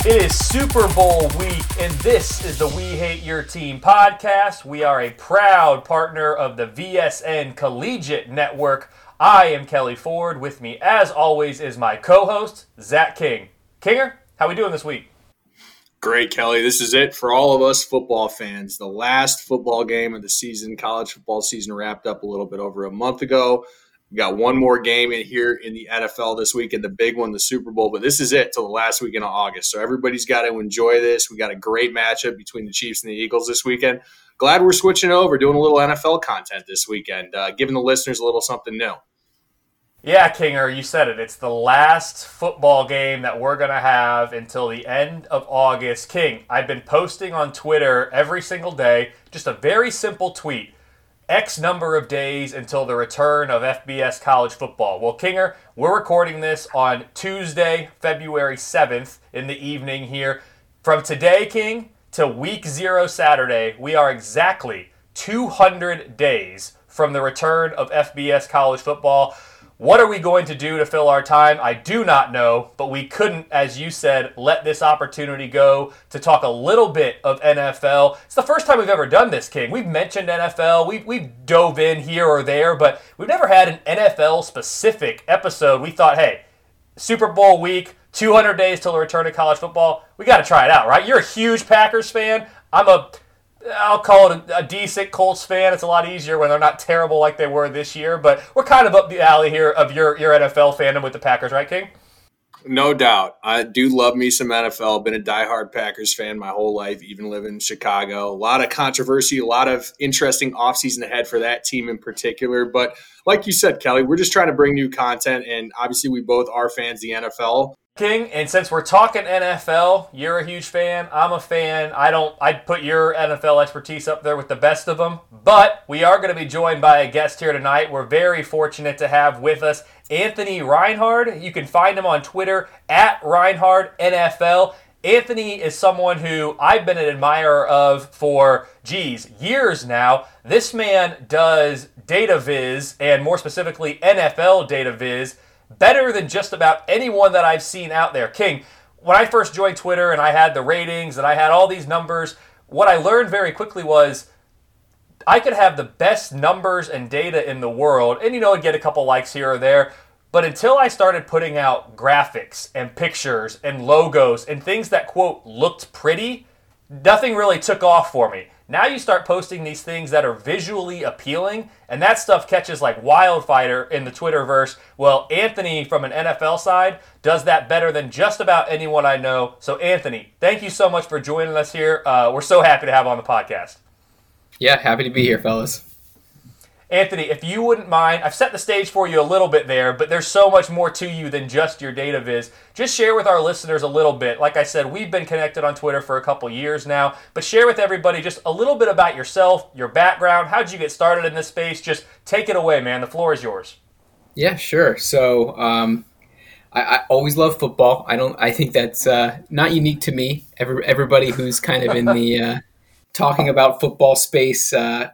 It is Super Bowl week, and this is the We Hate Your Team podcast. We are a proud partner of the VSN Collegiate Network. I am Kelly Ford. With me, as always, is my co-host, Zach King. Kinger, how we doing this week? Great, Kelly. This is it for all of us football fans. The last football game of the season. College football season wrapped up a little bit over a month ago. We got one more game in here in the NFL this weekend, the big one, the Super Bowl. But this is it till the last weekend of August. So everybody's got to enjoy this. We got a great matchup between the Chiefs and the Eagles this weekend. Glad we're switching over, doing a little NFL content this weekend, giving the listeners a little something new. Yeah, Kinger, you said it. It's the last football game that we're going to have until the end of August. King, I've been posting on Twitter every single day, just a very simple tweet. X number of days until the return of FBS college football. Well, Kinger, we're recording this on Tuesday, February 7th in the evening here. From today, King, to week 0 Saturday, we are exactly 200 days from the return of FBS college football. What are we going to do to fill our time? I do not know, but we couldn't, as you said, let this opportunity go to talk a little bit of NFL. It's the first time we've ever done this, King. We've mentioned NFL. We've dove in here or there, but we've never had an NFL-specific episode. We thought, hey, Super Bowl week, 200 days till the return of college football. We got to try it out, right? You're a huge Packers fan. I'll call it a decent Colts fan. It's a lot easier when they're not terrible like they were this year. But we're kind of up the alley here of your NFL fandom with the Packers, right, King? No doubt. I do love me some NFL. Been a diehard Packers fan my whole life, even living in Chicago. A lot of controversy, a lot of interesting offseason ahead for that team in particular. But like you said, Kelly, we're just trying to bring new content. And obviously we both are fans of the NFL. King, and since we're talking NFL, you're a huge fan, I'm a fan. I'd put your NFL expertise up there with the best of them, but we are going to be joined by a guest here tonight. We're very fortunate to have with us Anthony Reinhard. You can find him on Twitter at ReinhardNFL. Anthony is someone who I've been an admirer of for, years now. This man does data viz, and more specifically NFL data viz, better than just about anyone that I've seen out there. King, when I first joined Twitter and I had the ratings and I had all these numbers, what I learned very quickly was I could have the best numbers and data in the world and, I'd get a couple likes here or there. But until I started putting out graphics and pictures and logos and things that, quote, looked pretty, nothing really took off for me. Now you start posting these things that are visually appealing, and that stuff catches like wildfire in the Twitterverse. Well, Anthony, from an NFL side, does that better than just about anyone I know. So, Anthony, thank you so much for joining us here. We're so happy to have on the podcast. Yeah, happy to be here, fellas. Anthony, if you wouldn't mind, I've set the stage for you a little bit there, but there's so much more to you than just your data viz. Just share with our listeners a little bit. Like I said, we've been connected on Twitter for a couple years now, but share with everybody just a little bit about yourself, your background, how'd you get started in this space? Just take it away, man. The floor is yours. Yeah, sure. So I always love football. I think that's not unique to me. Everybody who's kind of in the talking about football space,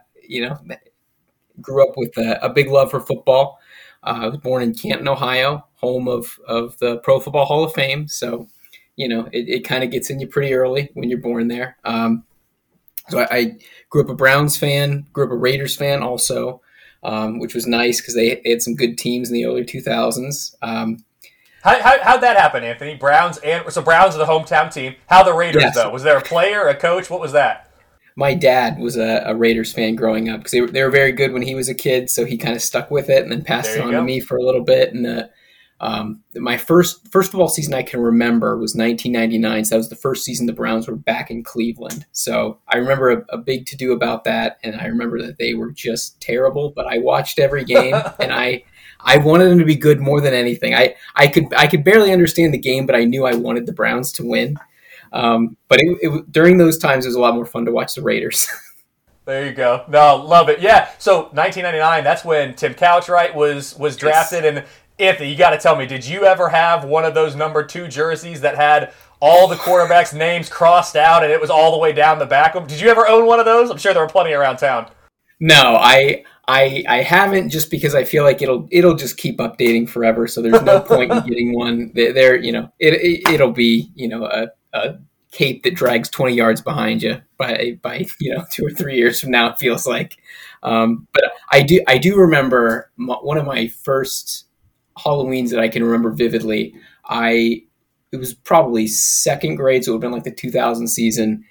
grew up with a big love for football. I was born in Canton, Ohio, home of the Pro Football Hall of Fame. So, it kind of gets in you pretty early when you're born there. So I grew up a Browns fan, grew up a Raiders fan also, which was nice because they had some good teams in the early 2000s. How'd that happen, Anthony? Browns are the hometown team. How the Raiders, though? Was there a player, a coach? What was that? My dad was a Raiders fan growing up because they were very good when he was a kid, so he kind of stuck with it and then passed it on to me for a little bit. And my first football season I can remember was 1999, so that was the first season the Browns were back in Cleveland. So I remember a big to-do about that, and I remember that they were just terrible, but I watched every game, and I wanted them to be good more than anything. I could barely understand the game, but I knew I wanted the Browns to win. But during those times, it was a lot more fun to watch the Raiders. There you go. No, love it. Yeah. So 1999, that's when Tim Couch, right, was drafted. Yes. And Anthony, you got to tell me, did you ever have one of those number 2 jerseys that had all the quarterbacks' names crossed out and it was all the way down the back? Did you ever own one of those? I'm sure there were plenty around town. No, I haven't, just because I feel like it'll just keep updating forever. So there's no point in getting one. It'll be a cape that drags 20 yards behind you by 2 or 3 years from now, it feels like. But I do remember one of my first Halloweens that I can remember vividly. It was probably second grade, so it would have been like the 2000 season.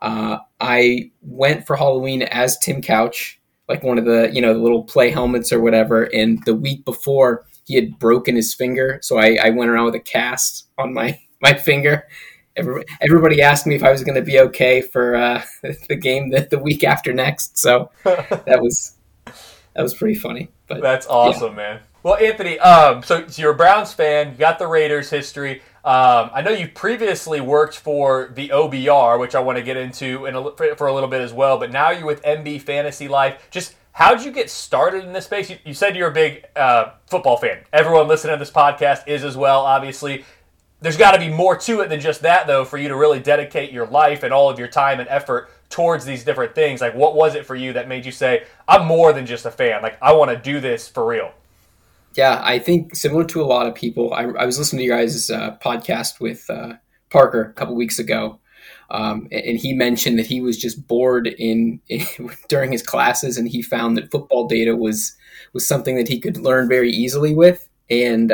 I went for Halloween as Tim Couch, like one of the the little play helmets or whatever. And the week before, he had broken his finger, so I went around with a cast on my finger. Everybody asked me if I was going to be okay for the game the week after next. So that was pretty funny. But that's awesome, man. Well, Anthony, so you're a Browns fan. You got the Raiders history. I know you previously worked for the OBR, which I want to get into for a little bit as well. But now you're with MB Fantasy Life. Just how did you get started in this space? You said you're a big football fan. Everyone listening to this podcast is as well, obviously. There's got to be more to it than just that, though, for you to really dedicate your life and all of your time and effort towards these different things. Like, what was it for you that made you say, I'm more than just a fan? Like, I want to do this for real. Yeah, I think similar to a lot of people, I was listening to your guys' podcast with Parker a couple weeks ago, and he mentioned that he was just bored during his classes, and he found that football data was something that he could learn very easily with. And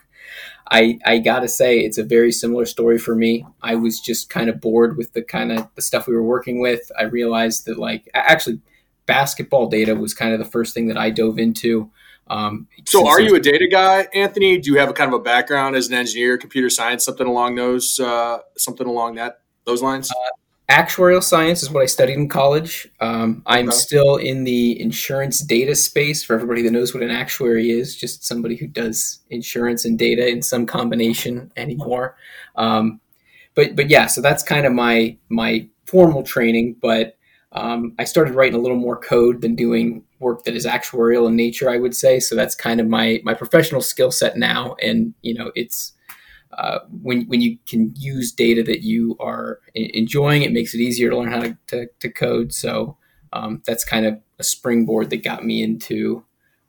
I gotta say, it's a very similar story for me. I was just kind of bored with the stuff we were working with. I realized that actually basketball data was kind of the first thing that I dove into. So are you a data guy, Anthony? Do you have a kind of a background as an engineer, computer science, something along those lines? Actuarial science is what I studied in college. I'm still in the insurance data space. For everybody that knows what an actuary is, just somebody who does insurance and data in some combination anymore. But yeah, so that's kind of my formal training. But I started writing a little more code than doing work that is actuarial in nature, I would say. So that's kind of my professional skill set now. And, it's when you can use data that you are enjoying, it makes it easier to learn how to code. So that's kind of a springboard that got me into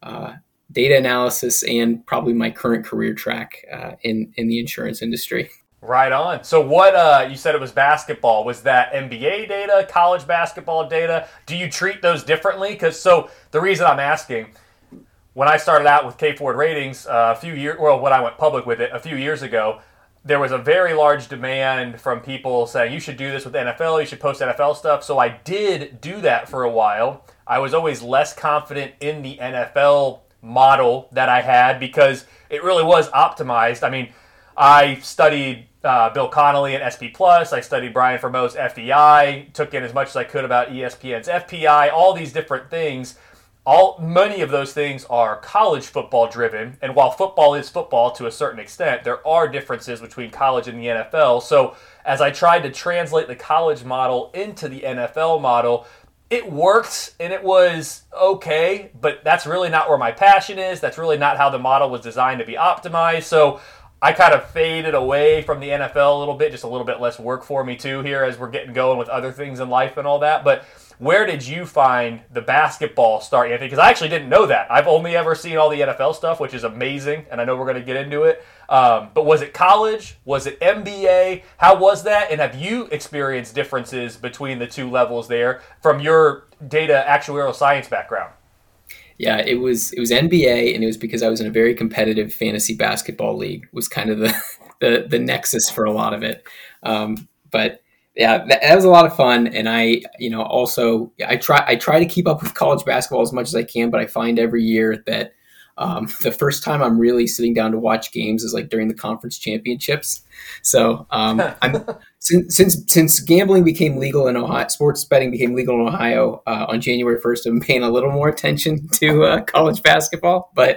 data analysis and probably my current career track in the insurance industry. Right on. So what, you said it was basketball. Was that NBA data, college basketball data? Do you treat those differently? So the reason I'm asking, when I started out with K Ford Ratings when I went public with it a few years ago, there was a very large demand from people saying, you should do this with NFL, you should post NFL stuff. So I did do that for a while. I was always less confident in the NFL model that I had because it really was optimized. I mean, I studied Bill Connolly and SP+. I studied Brian Fermo's FEI, took in as much as I could about ESPN's FPI, all these different things. Many of those things are college football driven, and while football is football to a certain extent, there are differences between college and the NFL. So as I tried to translate the college model into the NFL model, it worked and it was okay, but that's really not where my passion is. That's really not how the model was designed to be optimized. So I kind of faded away from the NFL a little bit, just a little bit less work for me too here as we're getting going with other things in life and all that. But where did you find the basketball start, Anthony? Because I actually didn't know that. I've only ever seen all the NFL stuff, which is amazing, and I know we're going to get into it. But was it college? Was it NBA? How was that? And have you experienced differences between the two levels there from your data actuarial science background? Yeah, it was NBA, and it was because I was in a very competitive fantasy basketball league. Was kind of the nexus for a lot of it. But yeah, that was a lot of fun. And I try to keep up with college basketball as much as I can, but I find every year that the first time I'm really sitting down to watch games is like during the conference championships. So since gambling became legal in Ohio, sports betting became legal in Ohio on January 1st, I'm paying a little more attention to college basketball. But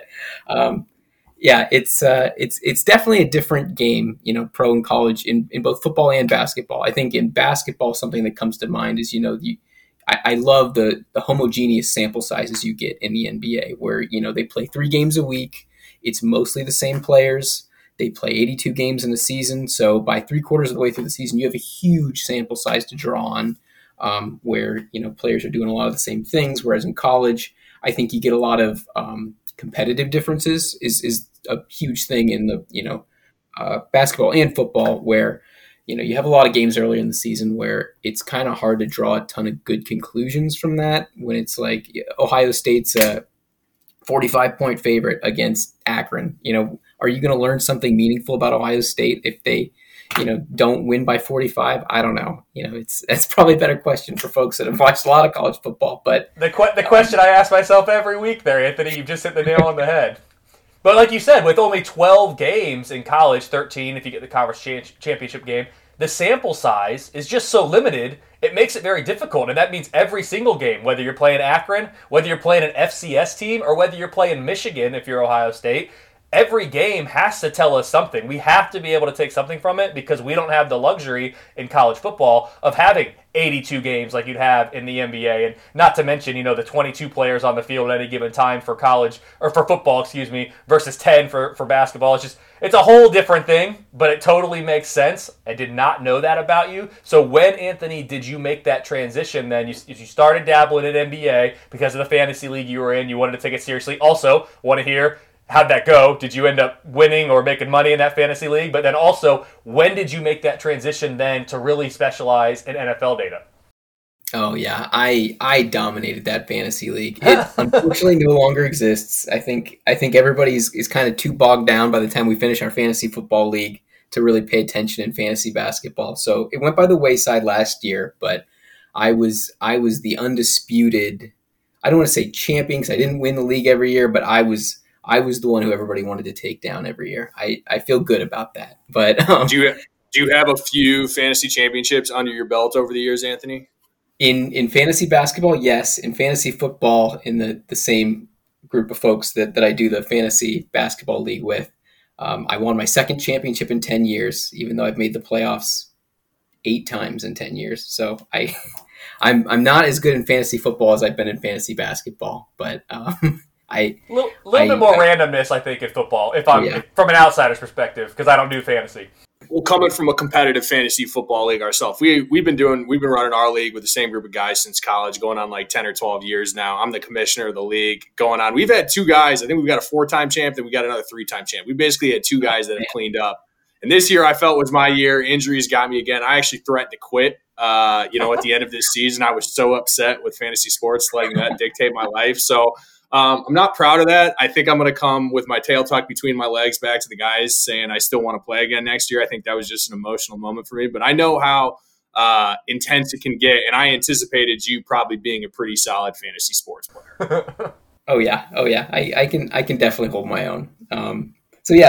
yeah, it's definitely a different game, pro and college in both football and basketball. I think in basketball, something that comes to mind is, I love the homogeneous sample sizes you get in the NBA where, they play 3 games a week. It's mostly the same players. They play 82 games in a season. So by 3/4 of the way through the season, you have a huge sample size to draw on where, players are doing a lot of the same things. Whereas in college, I think you get a lot of competitive differences is a huge thing in the, basketball and football where, you have a lot of games earlier in the season where it's kind of hard to draw a ton of good conclusions from that when it's like Ohio State's a 45-point favorite against Akron. Are you going to learn something meaningful about Ohio State if they, don't win by 45? I don't know. That's probably a better question for folks that have watched a lot of college football. But the question I ask myself every week there, Anthony, you've just hit the nail on the head. But like you said, with only 12 games in college, 13 if you get the conference championship game, the sample size is just so limited, it makes it very difficult. And that means every single game, whether you're playing Akron, whether you're playing an FCS team, or whether you're playing Michigan if you're Ohio State, every game has to tell us something. We have to be able to take something from it because we don't have the luxury in college football of having 82 games like you'd have in the NBA. And not to mention, the 22 players on the field at any given time for college, or for football, versus 10 for basketball. It's a whole different thing, but it totally makes sense. I did not know that about you. So when, Anthony, did you make that transition then? You started dabbling in NBA because of the fantasy league you were in. You wanted to take it seriously. Also, want to hear, how'd that go? Did you end up winning or making money in that fantasy league? But then also, when did you make that transition then to really specialize in NFL data? Oh, yeah. I dominated that fantasy league. It unfortunately no longer exists. I think everybody is kind of too bogged down by the time we finish our fantasy football league to really pay attention in fantasy basketball. So it went by the wayside last year, but I was the undisputed, I don't want to say champion because I didn't win the league every year, but I was the one who everybody wanted to take down every year. I feel good about that. But do you have a few fantasy championships under your belt over the years, Anthony? In fantasy basketball, yes. In fantasy football, in the same group of folks that I do the fantasy basketball league with, I won my second championship in 10 years, even though I've made the playoffs 8 times in 10 years. So I'm not as good in fantasy football as I've been in fantasy basketball, but a little bit more randomness, I think, in football, from an outsider's perspective, because I don't do fantasy. Well, coming from a competitive fantasy football league ourselves, we've been running our league with the same group of guys since college, going on like 10 or 12 years now. I'm the commissioner of the league going on. We've had 2 guys. I think we've got a 4-time champ, then we got another 3-time champ. We basically had 2 guys that have cleaned up. And this year I felt was my year. Injuries got me again. I actually threatened to quit, at the end of this season. I was so upset with fantasy sports, letting that dictate my life. So I'm not proud of that. I think I'm going to come with my tail tucked between my legs back to the guys saying I still want to play again next year. I think that was just an emotional moment for me. But I know how intense it can get, and I anticipated you probably being a pretty solid fantasy sports player. Oh yeah. I can definitely hold my own. So yeah,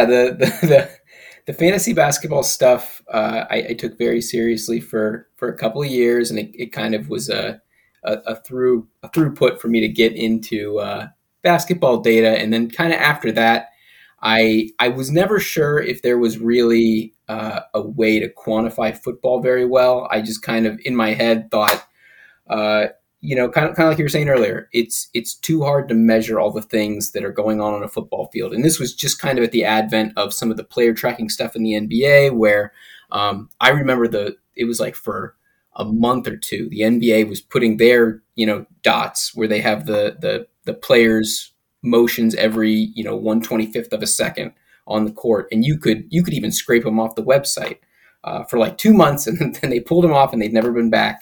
the fantasy basketball stuff I took very seriously for a couple of years, and it kind of was a throughput for me to get into basketball data. And then kind of after that, I was never sure if there was really a way to quantify football very well. I just kind of in my head thought, kind of like you were saying earlier, it's too hard to measure all the things that are going on a football field. And this was just kind of at the advent of some of the player tracking stuff in the NBA, where I remember it was like for a month or two, the NBA was putting their, dots where they have the players' motions every, 1/25th of a second on the court. And you could even scrape them off the website for like 2 months, and then they pulled them off and they'd never been back.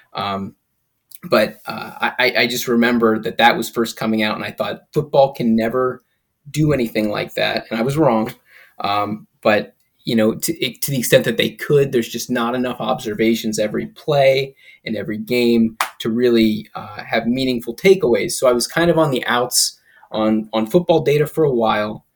But I just remember that was first coming out, and I thought football can never do anything like that. And I was wrong. But to the extent that they could, there's just not enough observations every play and every game to really have meaningful takeaways. So I was kind of on the outs on football data for a while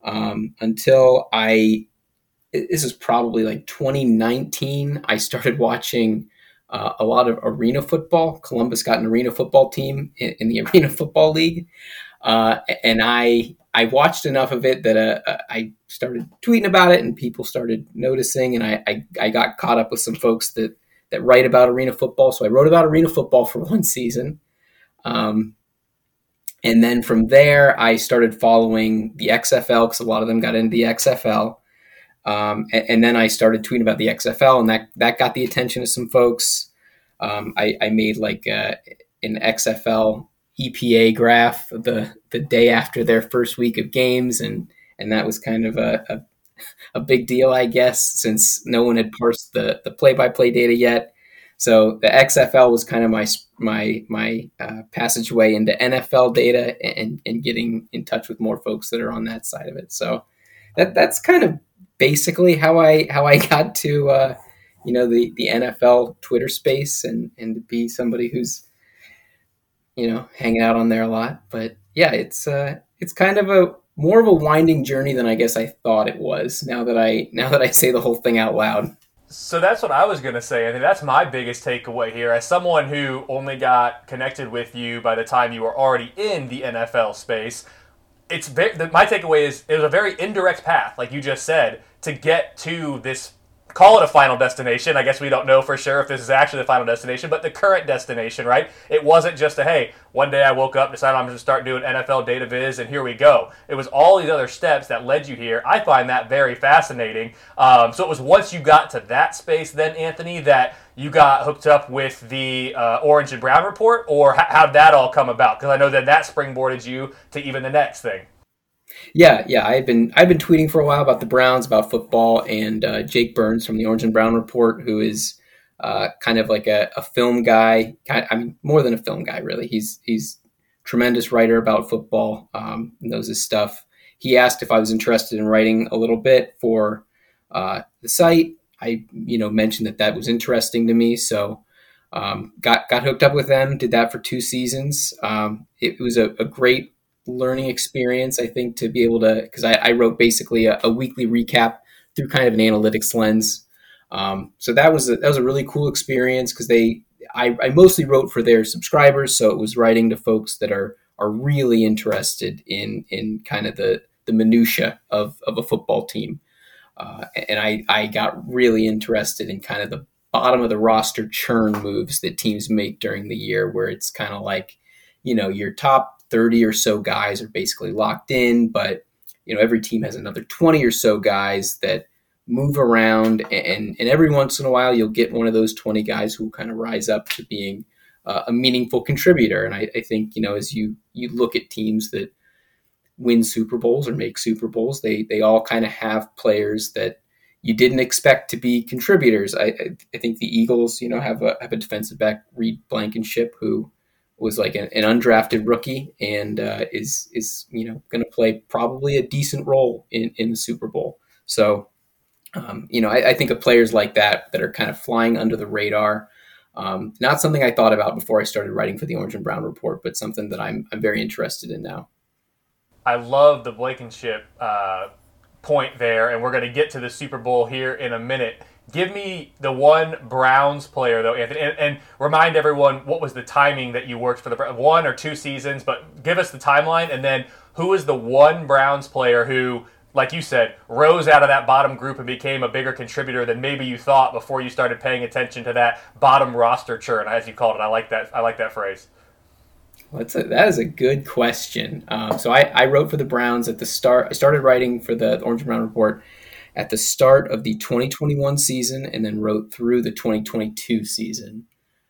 until this is probably like 2019, I started watching a lot of arena football. Columbus got an arena football team in the Arena Football League. And I watched enough of it that I started tweeting about it, and people started noticing, and I got caught up with some folks that write about arena football. So I wrote about arena football for one season. And then from there, I started following the XFL because a lot of them got into the XFL. And then I started tweeting about the XFL, and that got the attention of some folks. I made like an XFL EPA graph the day after their first week of games, and that was kind of a a big deal, I guess, since no one had parsed the play-by-play data yet. So the XFL was kind of my passageway into NFL data and getting in touch with more folks that are on that side of it. So that's kind of basically how I got to the NFL Twitter space and to be somebody who's hanging out on there a lot. But yeah, it's kind of more of a winding journey than I guess I thought it was. Now that I say the whole thing out loud. So that's what I was going to say. I think that's my biggest takeaway here. As someone who only got connected with you by the time you were already in the NFL space, my takeaway is it was a very indirect path, like you just said, to get to this, call it a final destination. I guess we don't know for sure if this is actually the final destination, but the current destination, right? It wasn't just hey, one day I woke up, decided I'm going to start doing NFL data viz, and here we go. It was all these other steps that led you here. I find that very fascinating. So it was once you got to that space then, Anthony, that you got hooked up with the Orange and Brown report, or how'd that all come about? Because I know that springboarded you to even the next thing. Yeah. I've been tweeting for a while about the Browns, about football, and Jake Burns from the Orange and Brown Report, who is kind of like a film guy. I mean, more than a film guy, really. He's a tremendous writer about football, knows his stuff. He asked if I was interested in writing a little bit for the site. I mentioned that was interesting to me, so got hooked up with them. Did that for 2 seasons. It was a great learning experience, I think, to be able to, because I wrote basically a weekly recap through kind of an analytics lens. So that was a really cool experience because I mostly wrote for their subscribers, so it was writing to folks that are really interested in kind of the minutia of a football team. And I got really interested in kind of the bottom of the roster churn moves that teams make during the year, where it's kind of like, your top 30 or so guys are basically locked in, but every team has another 20 or so guys that move around, and every once in a while you'll get one of those 20 guys who kind of rise up to being a meaningful contributor. And I think, as you look at teams that win Super Bowls or make Super Bowls, they all kind of have players that you didn't expect to be contributors. I think the Eagles, have a defensive back, Reed Blankenship, who was like an undrafted rookie and is going to play probably a decent role in the Super Bowl. So, I think of players like that are kind of flying under the radar. Not something I thought about before I started writing for the Orange and Brown Report, but something that I'm very interested in now. I love the Blankenship point there, and we're going to get to the Super Bowl here in a minute. Give me the one Browns player, though, Anthony, and remind everyone what was the timing that you worked for the Browns, 1 or 2 seasons, but give us the timeline, and then who is the one Browns player who, like you said, rose out of that bottom group and became a bigger contributor than maybe you thought before you started paying attention to that bottom roster churn, as you called it. I like that phrase. Well, that is a good question. So I wrote for the Browns at the start. I started writing for the Orange and Brown Report at the start of the 2021 season, and then wrote through the 2022 season.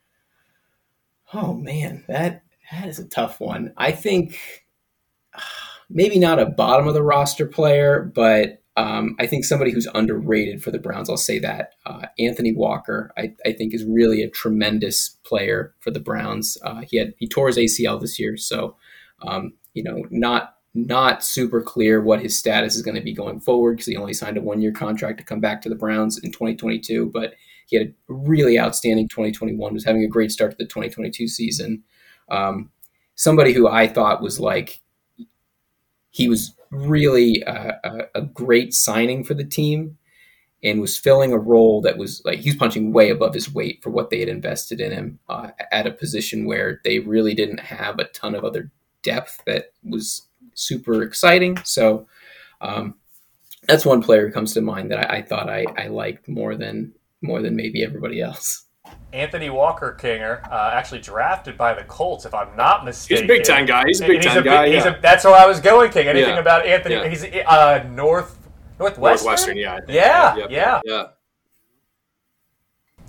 Oh man, that is a tough one. I think maybe not a bottom of the roster player, but I think somebody who's underrated for the Browns. I'll say that. Anthony Walker, I think, is really a tremendous player for the Browns. He tore his ACL this year, so not super clear what his status is going to be going forward because he only signed a 1-year contract to come back to the Browns in 2022. But he had a really outstanding 2021, was having a great start to the 2022 season. Somebody who I thought was he was really a great signing for the team and was filling a role that was he was punching way above his weight for what they had invested in him at a position where they really didn't have a ton of other depth that was super exciting. So that's one player who comes to mind that I thought I liked more than maybe everybody else. Anthony Walker Kinger, actually drafted by the Colts, if I'm not mistaken. He's a big-time guy. He's a big-time guy. That's where I was going, King. Anything about Anthony? Yeah. He's Northwestern? Yeah. Yeah.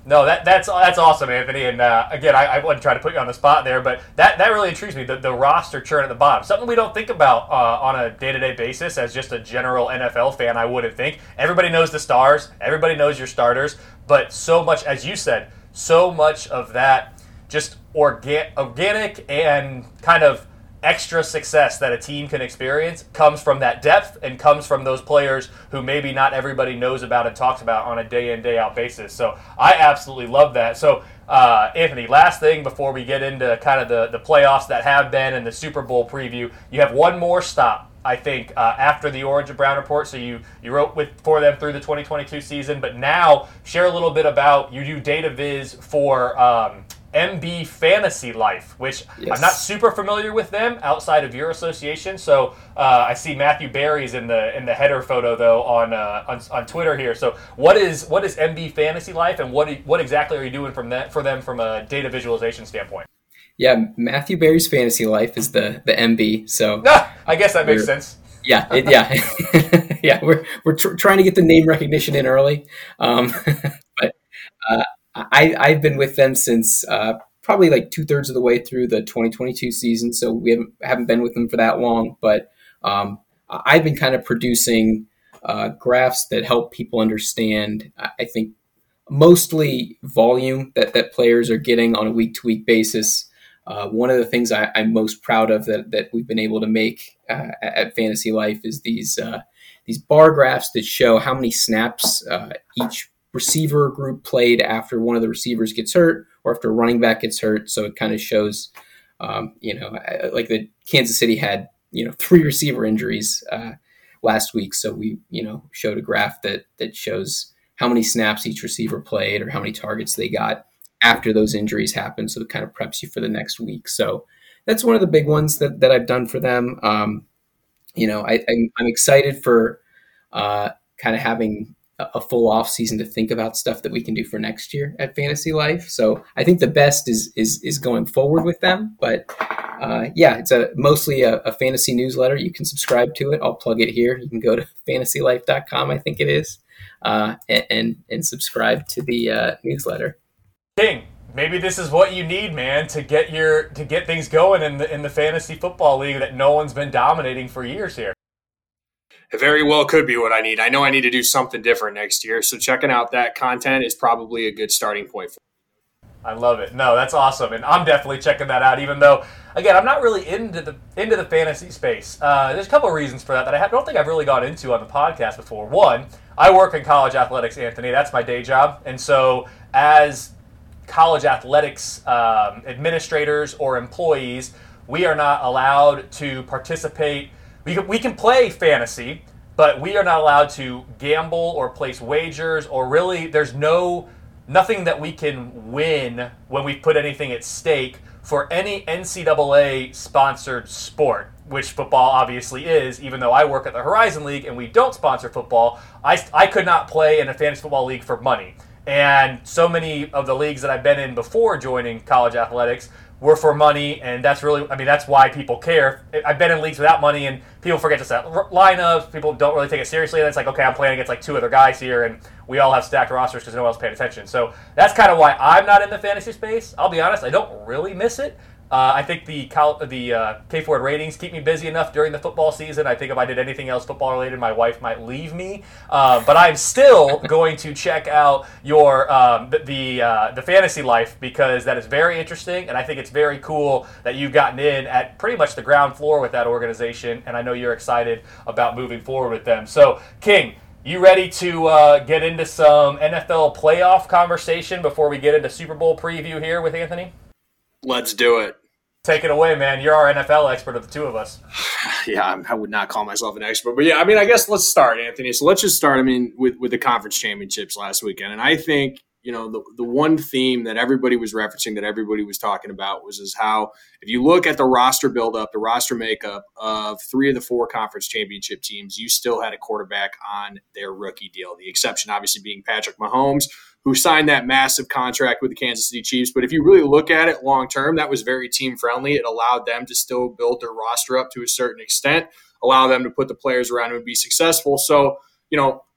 No, that's awesome, Anthony. And again, I wasn't trying to put you on the spot there, but that really intrigues me. The roster churn at the bottom, something we don't think about on a day-to-day basis as just a general NFL fan. I wouldn't think. Everybody knows the stars, everybody knows your starters, but so much, as you said, so much of that just organic and kind of extra success that a team can experience comes from that depth and comes from those players who maybe not everybody knows about and talks about on a day in, day out basis. So I absolutely love that. So Anthony, last thing before we get into kind of the playoffs that have been and the Super Bowl preview, you have one more stop, I think, after the Orange and Brown report. So you wrote for them through the 2022 season, but now share a little bit about, you do data viz for MB Fantasy Life, which yes. I'm not super familiar with them outside of your association. So I see Matthew Berry's in the header photo though on Twitter here. So what is MB Fantasy Life, and what exactly are you doing for them from a data visualization standpoint? Yeah, Matthew Berry's Fantasy Life is the MB. So I guess that makes sense. Yeah, yeah. We're trying to get the name recognition in early, but. I've been with them since probably like 2/3 of the way through the 2022 season, so we haven't been with them for that long. But I've been kind of producing graphs that help people understand, I think, mostly volume that players are getting on a week-to-week basis. One of the things I'm most proud of that we've been able to make at Fantasy Life is these bar graphs that show how many snaps each receiver group played after one of the receivers gets hurt or after a running back gets hurt. So it kind of shows, like the Kansas City had, 3 receiver injuries last week. So we, showed a graph that shows how many snaps each receiver played or how many targets they got after those injuries happened. So it kind of preps you for the next week. So that's one of the big ones that I've done for them. I'm excited for kind of having a full off season to think about stuff that we can do for next year at Fantasy Life. So I think the best is going forward with them, but it's mostly a fantasy newsletter. You can subscribe to it. I'll plug it here. You can go to fantasylife.com, I think it is, and subscribe to the newsletter. King, maybe this is what you need, man, to get things going in the fantasy football league that no one's been dominating for years here. It very well could be what I need. I know I need to do something different next year, so checking out that content is probably a good starting point for me. I love it. No, that's awesome, and I'm definitely checking that out, even though, again, I'm not really into the fantasy space. There's a couple of reasons for that I don't think I've really gone into on the podcast before. One, I work in college athletics, Anthony. That's my day job, and so as college athletics administrators or employees, we are not allowed to participate. We can play fantasy, but we are not allowed to gamble or place wagers, or really there's nothing that we can win when we put anything at stake for any NCAA sponsored sport, which football obviously is. Even though I work at the Horizon League and we don't sponsor football, I could not play in a fantasy football league for money. And so many of the leagues that I've been in before joining college athletics were for money, and that's why people care. I've been in leagues without money, and people forget to set lineups. People don't really take it seriously, and it's like, okay, I'm playing against like 2 other guys here, and we all have stacked rosters because no one else paid attention. So that's kind of why I'm not in the fantasy space. I'll be honest, I don't really miss it. I think the K-Ford ratings keep me busy enough during the football season. I think if I did anything else football related, my wife might leave me. But I'm still going to check out your the Fantasy Life, because that is very interesting, and I think it's very cool that you've gotten in at pretty much the ground floor with that organization, and I know you're excited about moving forward with them. So, King, you ready to get into some NFL playoff conversation before we get into Super Bowl preview here with Anthony? Let's do it. Take it away, man. You're our NFL expert of the two of us. Yeah, I would not call myself an expert. But, yeah, I guess let's start, Anthony. So let's just start, with the conference championships last weekend. And I think, the one theme that everybody was referencing, that everybody was talking about, was how if you look at the roster buildup, the roster makeup of 3 of the 4 conference championship teams, you still had a quarterback on their rookie deal. The exception obviously being Patrick Mahomes, who signed that massive contract with the Kansas City Chiefs. But if you really look at it long term, that was very team friendly. It allowed them to still build their roster up to a certain extent, allow them to put the players around them and be successful. So,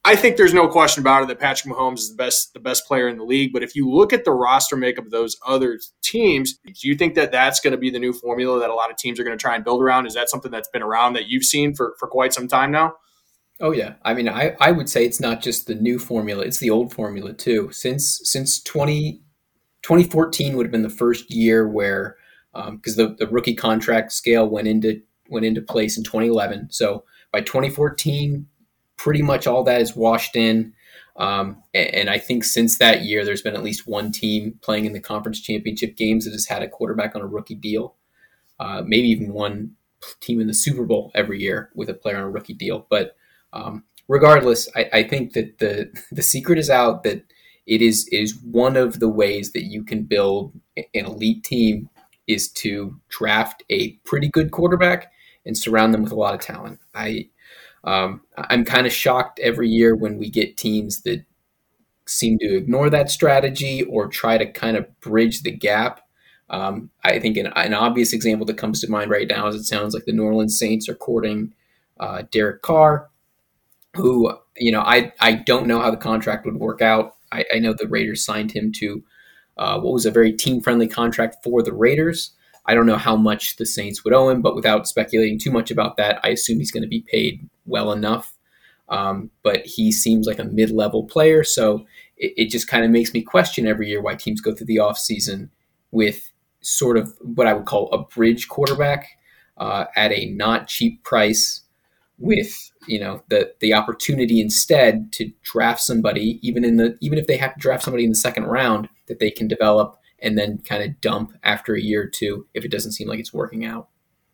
I think there's no question about it that Patrick Mahomes is the best player in the league. But if you look at the roster makeup of those other teams, do you think that that's going to be the new formula that a lot of teams are going to try and build around? Is that something that's been around that you've seen for quite some time now? Oh, yeah. I mean, I would say it's not just the new formula. It's the old formula, too. Since 2014 would have been the first year where because the rookie contract scale went into place in 2011. So by 2014, pretty much all that is washed in. And I think since that year, there's been at least one team playing in the conference championship games that has had a quarterback on a rookie deal. Maybe even one team in the Super Bowl every year with a player on a rookie deal. But regardless, I think that the secret is out that it is one of the ways that you can build an elite team is to draft a pretty good quarterback and surround them with a lot of talent. I'm kind of shocked every year when we get teams that seem to ignore that strategy or try to kind of bridge the gap. I think an obvious example that comes to mind right now is it sounds like the New Orleans Saints are courting Derek Carr, who, I don't know how the contract would work out. I know the Raiders signed him to what was a very team-friendly contract for the Raiders. I don't know how much the Saints would owe him, but without speculating too much about that, I assume he's going to be paid well enough. But he seems like a mid-level player, so it just kind of makes me question every year why teams go through the offseason with sort of what I would call a bridge quarterback at a not cheap price with the opportunity instead to draft somebody, even if they have to draft somebody in the second round that they can develop and then kind of dump after a year or two if it doesn't seem like it's working out.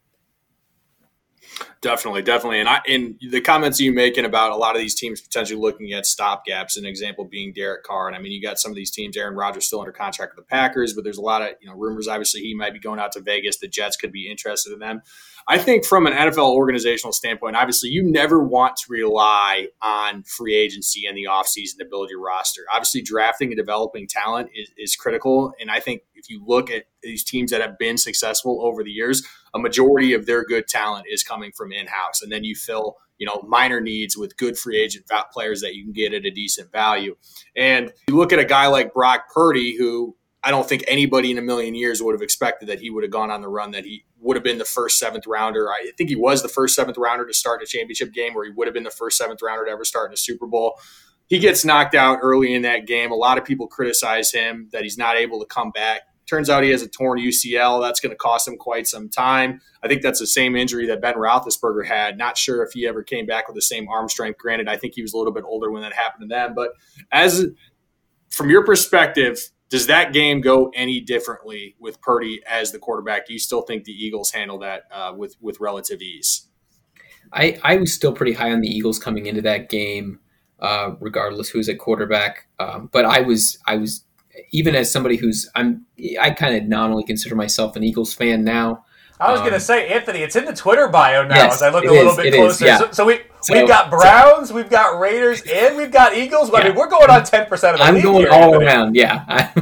Definitely. And the comments you making about a lot of these teams potentially looking at stopgaps, an example being Derek Carr. And I mean, you got some of these teams, Aaron Rodgers still under contract with the Packers, but there's a lot of rumors. Obviously, he might be going out to Vegas. The Jets could be interested in them. I think from an NFL organizational standpoint, obviously, you never want to rely on free agency and the offseason to build your roster. Obviously, drafting and developing talent is critical. And I think if you look at these teams that have been successful over the years, a majority of their good talent is coming from in-house. And then you fill, minor needs with good free agent players that you can get at a decent value. And you look at a guy like Brock Purdy, who I don't think anybody in a million years would have expected that he would have gone on the run, that he would have been the first seventh rounder. I think he was the first seventh rounder to start a championship game, or he would have been the first seventh rounder to ever start in a Super Bowl. He gets knocked out early in that game. A lot of people criticize him that he's not able to come back. Turns out he has a torn UCL. That's going to cost him quite some time. I think that's the same injury that Ben Roethlisberger had. Not sure if he ever came back with the same arm strength. Granted, I think he was a little bit older when that happened to them. But from your perspective, does that game go any differently with Purdy as the quarterback? Do you still think the Eagles handle that with relative ease? I was still pretty high on the Eagles coming into that game, regardless who's at quarterback. But I was even as somebody I kind of nominally consider myself an Eagles fan now. I was going to say, Anthony, it's in the Twitter bio now yes, as I look a little bit closer. Yeah. So we've got Browns, we've got Raiders, and we've got Eagles. Yeah. I mean, we're going on 10% of the league. I'm going all around, yeah.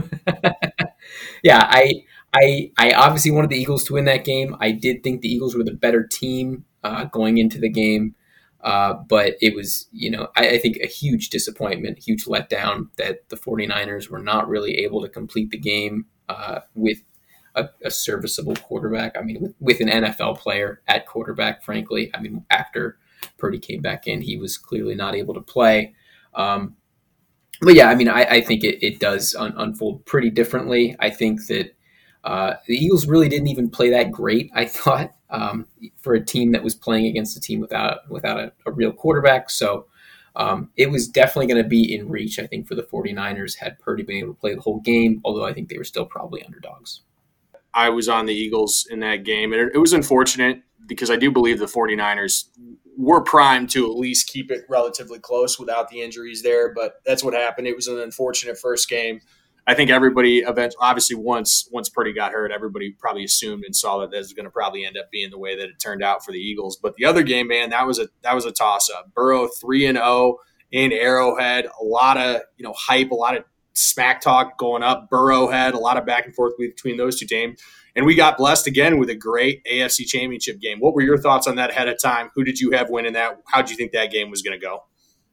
Yeah, I obviously wanted the Eagles to win that game. I did think the Eagles were the better team going into the game. But it was, I think a huge disappointment, huge letdown that the 49ers were not really able to complete the game with a serviceable quarterback. I mean, with an NFL player at quarterback, frankly. I mean, after Purdy came back in, he was clearly not able to play. But yeah, I mean, I think it does unfold pretty differently. I think that the Eagles really didn't even play that great, I thought, for a team that was playing against a team without a real quarterback. So it was definitely going to be in reach, I think, for the 49ers had Purdy been able to play the whole game, although I think they were still probably underdogs. I was on the Eagles in that game, and it was unfortunate because I do believe the 49ers were primed to at least keep it relatively close without the injuries there, but that's what happened. It was an unfortunate first game. I think everybody obviously once Purdy got hurt, everybody probably assumed and saw that this was going to probably end up being the way that it turned out for the Eagles. But the other game, man, that was a toss-up. Burrow 3-0 in Arrowhead, a lot of hype, a lot of smack talk going up. Burrow had a lot of back and forth between those two teams. And we got blessed again with a great AFC Championship game. What were your thoughts on that ahead of time? Who did you have winning that? How did you think that game was going to go?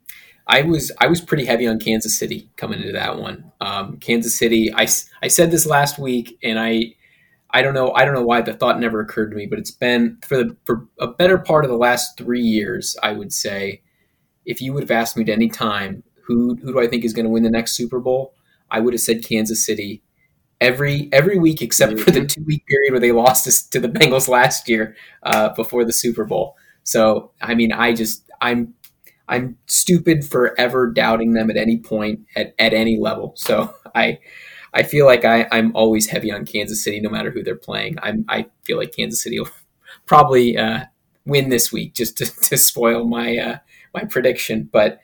I was pretty heavy on Kansas City coming into that one. Kansas City, I said this last week, and I don't know why the thought never occurred to me, but it's been for a better part of the last 3 years. I would say, if you would have asked me at any time who do I think is going to win the next Super Bowl, I would have said Kansas City every week except for the 2-week period where they lost to the Bengals last year before the Super Bowl. So I mean, I'm stupid for ever doubting them at any point at any level. So I feel like I'm always heavy on Kansas City no matter who they're playing. I feel like Kansas City will probably win this week just to spoil my prediction. But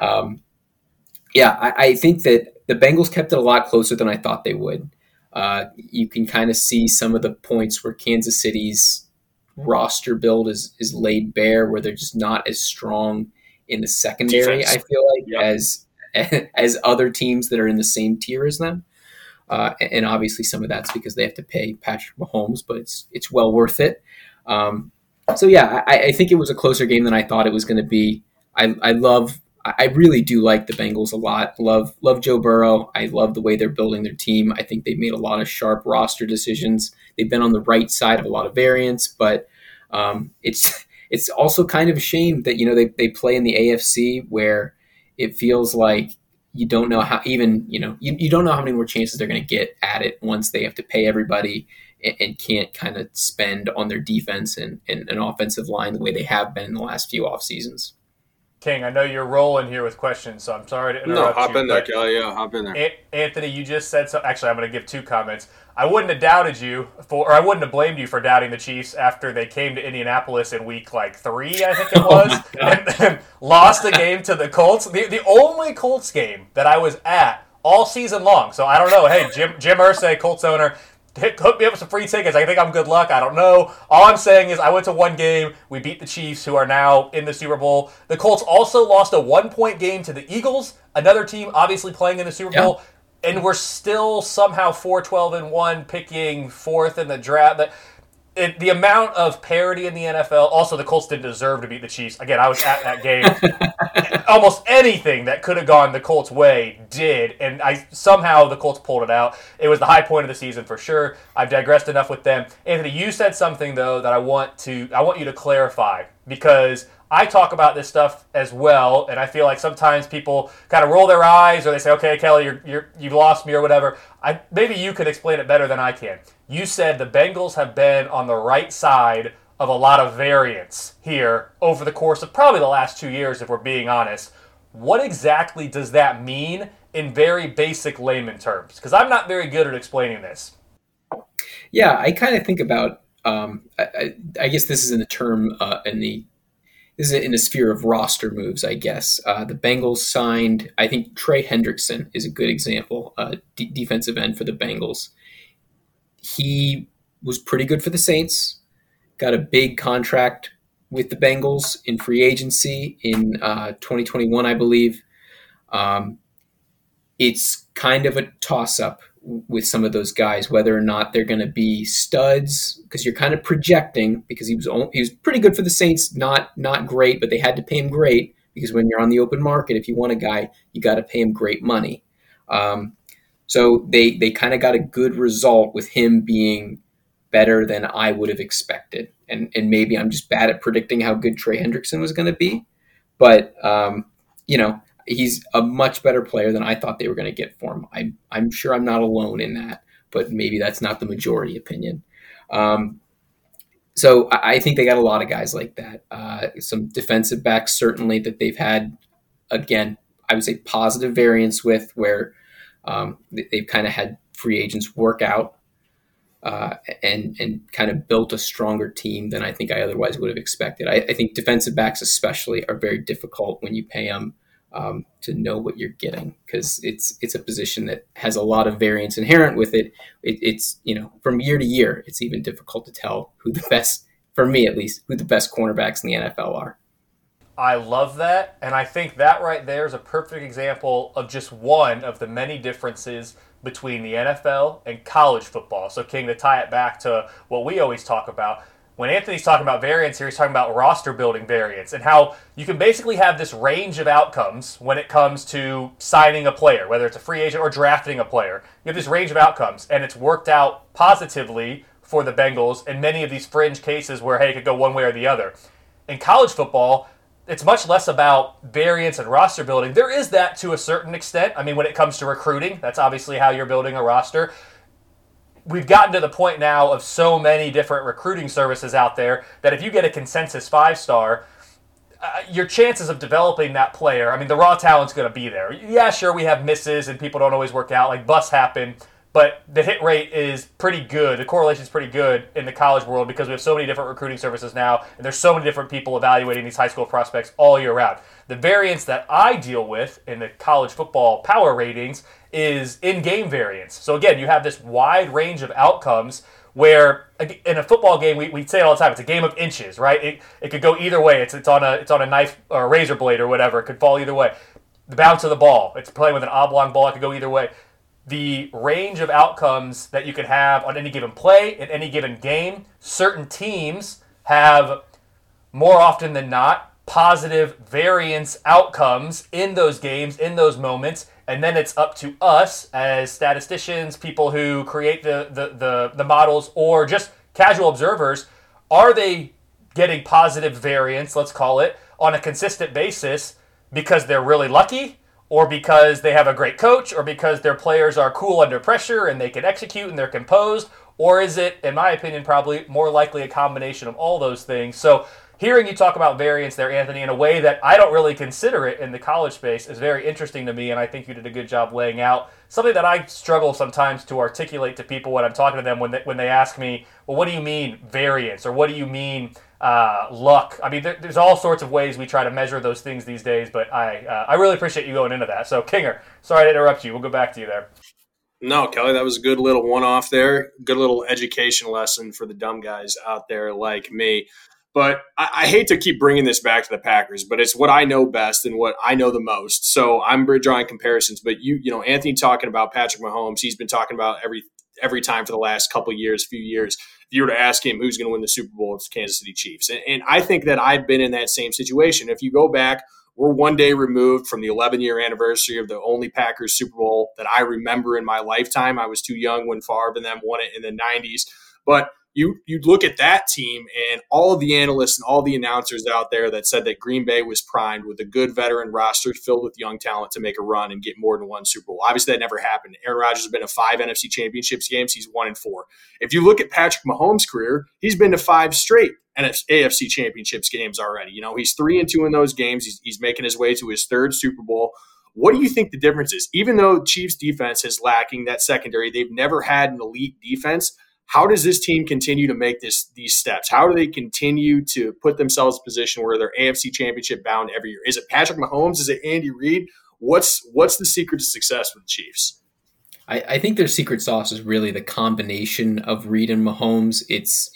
I think that the Bengals kept it a lot closer than I thought they would. You can kind of see some of the points where Kansas City's roster build is laid bare, where they're just not as strong in the secondary, defense. I feel like, as other teams that are in the same tier as them. And obviously some of that's because they have to pay Patrick Mahomes, but it's well worth it. I think it was a closer game than I thought it was going to be. I really do like the Bengals a lot. Love Joe Burrow. I love the way they're building their team. I think they've made a lot of sharp roster decisions. They've been on the right side of a lot of variance, but it's also kind of a shame that, they play in the AFC where it feels like you don't know how you don't know how many more chances they're going to get at it once they have to pay everybody and can't kind of spend on their defense and an offensive line the way they have been in the last few off seasons. King, I know you're rolling here with questions, so I'm sorry to interrupt you. No, hop in there, Kelly. Yeah, hop in there. Anthony, you just said so. Actually, I'm going to give 2 comments. I wouldn't have doubted you I wouldn't have blamed you for doubting the Chiefs after they came to Indianapolis in week 3, I think it was, and lost the game to the Colts. The only Colts game that I was at all season long. So I don't know. Hey, Jim Irsay, Colts owner, hook me up with some free tickets. I think I'm good luck. I don't know. All I'm saying is I went to one game. We beat the Chiefs, who are now in the Super Bowl. The Colts also lost a 1-point game to the Eagles, another team obviously playing in the Super Bowl. And we're still somehow 4-12-1, picking 4th in the draft. The amount of parity in the NFL. Also, the Colts didn't deserve to beat the Chiefs. Again, I was at that game. Almost anything that could have gone the Colts' way did, and somehow the Colts pulled it out. It was the high point of the season for sure. I've digressed enough with them. Anthony, you said something though that I want you to clarify, because I talk about this stuff as well, and I feel like sometimes people kind of roll their eyes or they say, "Okay, Kelly, you've lost me," or whatever. Maybe you could explain it better than I can. You said the Bengals have been on the right side of a lot of variance here over the course of probably the last 2 years, if we're being honest. What exactly does that mean in very basic layman terms? Because I'm not very good at explaining this. Yeah, I kind of think about, I guess this is in the term, this is in the sphere of roster moves, I guess. The Bengals signed, I think Trey Hendrickson is a good example, defensive end for the Bengals. He was pretty good for the Saints, got a big contract with the Bengals in free agency in 2021, I believe. It's kind of a toss-up with some of those guys, whether or not they're going to be studs, because you're kind of projecting, because he was pretty good for the Saints, not great, but they had to pay him great, because when you're on the open market, if you want a guy, you got to pay him great money. So they kind of got a good result with him being better than I would have expected. And maybe I'm just bad at predicting how good Trey Hendrickson was going to be. But, he's a much better player than I thought they were going to get for him. I'm sure I'm not alone in that, but maybe that's not the majority opinion. So I think they got a lot of guys like that. Some defensive backs, certainly, that they've had, again, I would say positive variance with, where they've kind of had free agents work out and kind of built a stronger team than I think I otherwise would have expected. I think defensive backs especially are very difficult when you pay them to know what you're getting, because it's a position that has a lot of variance inherent with it. It's from year to year, it's even difficult to tell who the best, for me at least, who the best cornerbacks in the NFL are. I love that, and I think that right there is a perfect example of just one of the many differences between the NFL and college football. So, King, to tie it back to what we always talk about, when Anthony's talking about variance here, he's talking about roster building variance and how you can basically have this range of outcomes when it comes to signing a player, whether it's a free agent or drafting a player. You have this range of outcomes, and it's worked out positively for the Bengals in many of these fringe cases where, hey, it could go one way or the other. In college football, it's much less about variance and roster building. There is that to a certain extent. I mean, when it comes to recruiting, that's obviously how you're building a roster. We've gotten to the point now of so many different recruiting services out there that if you get a consensus 5-star, your chances of developing that player, I mean, the raw talent's going to be there. Yeah, sure, we have misses and people don't always work out, like busts happen, but the hit rate is pretty good. The correlation is pretty good in the college world because we have so many different recruiting services now, and there's so many different people evaluating these high school prospects all year round. The variance that I deal with in the college football power ratings is in-game variance. So again, you have this wide range of outcomes where in a football game, we say it all the time, it's a game of inches, right? It could go either way. It's on a knife or a razor blade or whatever. It could fall either way. The bounce of the ball, it's playing with an oblong ball. It could go either way. The range of outcomes that you could have on any given play, in any given game, certain teams have more often than not positive variance outcomes in those games, in those moments, and then it's up to us as statisticians, people who create the models, or just casual observers, are they getting positive variance, let's call it, on a consistent basis because they're really lucky, or because they have a great coach, or because their players are cool under pressure and they can execute and they're composed, or is it, in my opinion, probably more likely a combination of all those things? So hearing you talk about variance there, Anthony, in a way that I don't really consider it in the college space is very interesting to me, and I think you did a good job laying out something that I struggle sometimes to articulate to people when I'm talking to them when they ask me, well, what do you mean variance, or what do you mean luck? I mean, there's all sorts of ways we try to measure those things these days, but I really appreciate you going into that. So, Kinger, sorry to interrupt you. We'll go back to you there. No, Kelly, that was a good little one-off there. Good little education lesson for the dumb guys out there like me. But I hate to keep bringing this back to the Packers, but it's what I know best and what I know the most. So I'm drawing comparisons. But you know, Anthony talking about Patrick Mahomes, he's been talking about every time for the last few years. If you were to ask him who's going to win the Super Bowl, it's Kansas City Chiefs. And I think that I've been in that same situation. If you go back, we're one day removed from the 11-year anniversary of the only Packers Super Bowl that I remember in my lifetime. I was too young when Favre and them won it in the 90s. But you look at that team and all of the analysts and all the announcers out there that said that Green Bay was primed with a good veteran roster filled with young talent to make a run and get more than one Super Bowl. Obviously, that never happened. Aaron Rodgers has been to 5 NFC Championships games. He's 1-4. If you look at Patrick Mahomes' career, he's been to 5 straight AFC Championships games already. You know, he's 3-2 in those games. He's making his way to his 3rd Super Bowl. What do you think the difference is? Even though Chiefs defense is lacking that secondary, they've never had an elite defense. How does this team continue to make these steps? How do they continue to put themselves in a position where they're AFC Championship bound every year? Is it Patrick Mahomes? Is it Andy Reid? What's the secret to success with the Chiefs? I think their secret sauce is really the combination of Reid and Mahomes. It's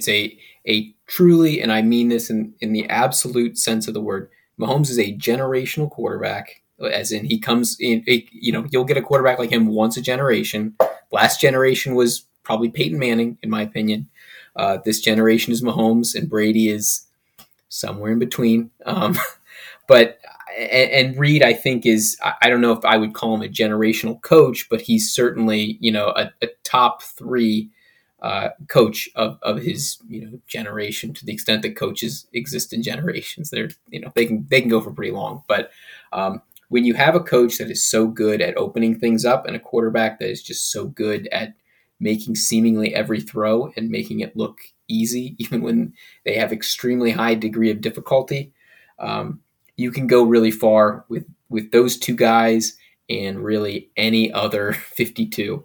a truly, and I mean this in the absolute sense of the word, Mahomes is a generational quarterback, as in he comes in, you'll get a quarterback like him once a generation. Last generation was probably Peyton Manning, in my opinion. This generation is Mahomes, and Brady is somewhere in between. But Reid, I think, is, I don't know if I would call him a generational coach, but he's certainly, a top 3 coach of his, generation, to the extent that coaches exist in generations. They're, they can go for pretty long. But when you have a coach that is so good at opening things up and a quarterback that is just so good at making seemingly every throw and making it look easy, even when they have extremely high degree of difficulty, you can go really far with those 2 guys and really any other 52.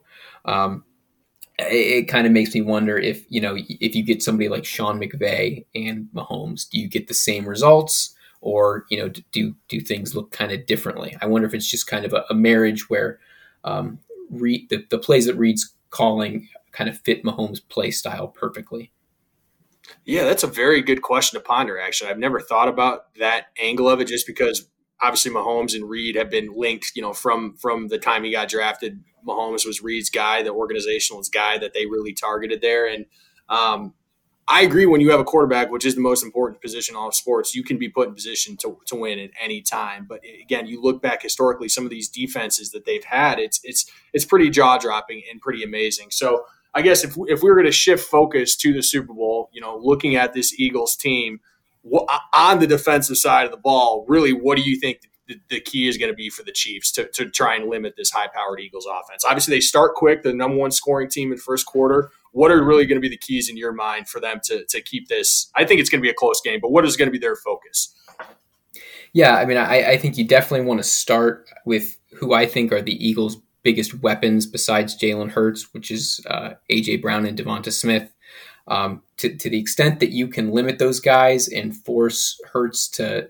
It kind of makes me wonder if you get somebody like Sean McVay and Mahomes, do you get the same results, or do things look kind of differently? I wonder if it's just kind of a marriage where the plays that Reid's calling kind of fit Mahomes' play style perfectly. Yeah, that's a very good question to ponder, actually. I've never thought about that angle of it, just because obviously Mahomes and Reid have been linked, from the time he got drafted. Mahomes was Reid's guy, the organizationalist guy that they really targeted there. And I agree when you have a quarterback, which is the most important position in all of sports, you can be put in position to win at any time. But again, you look back historically, some of these defenses that they've had, it's pretty jaw-dropping and pretty amazing. So I guess if we were going to shift focus to the Super Bowl, looking at this Eagles team on the defensive side of the ball, really, what do you think the key is going to be for the Chiefs to try and limit this high-powered Eagles offense? Obviously, they start quick, the number one scoring team in first quarter. What are really going to be the keys in your mind for them to keep this? I think it's going to be a close game, but what is going to be their focus? Yeah, I mean, I think you definitely want to start with who I think are the Eagles' biggest weapons besides Jalen Hurts, which is A.J. Brown and Devonta Smith. To the extent that you can limit those guys and force Hurts to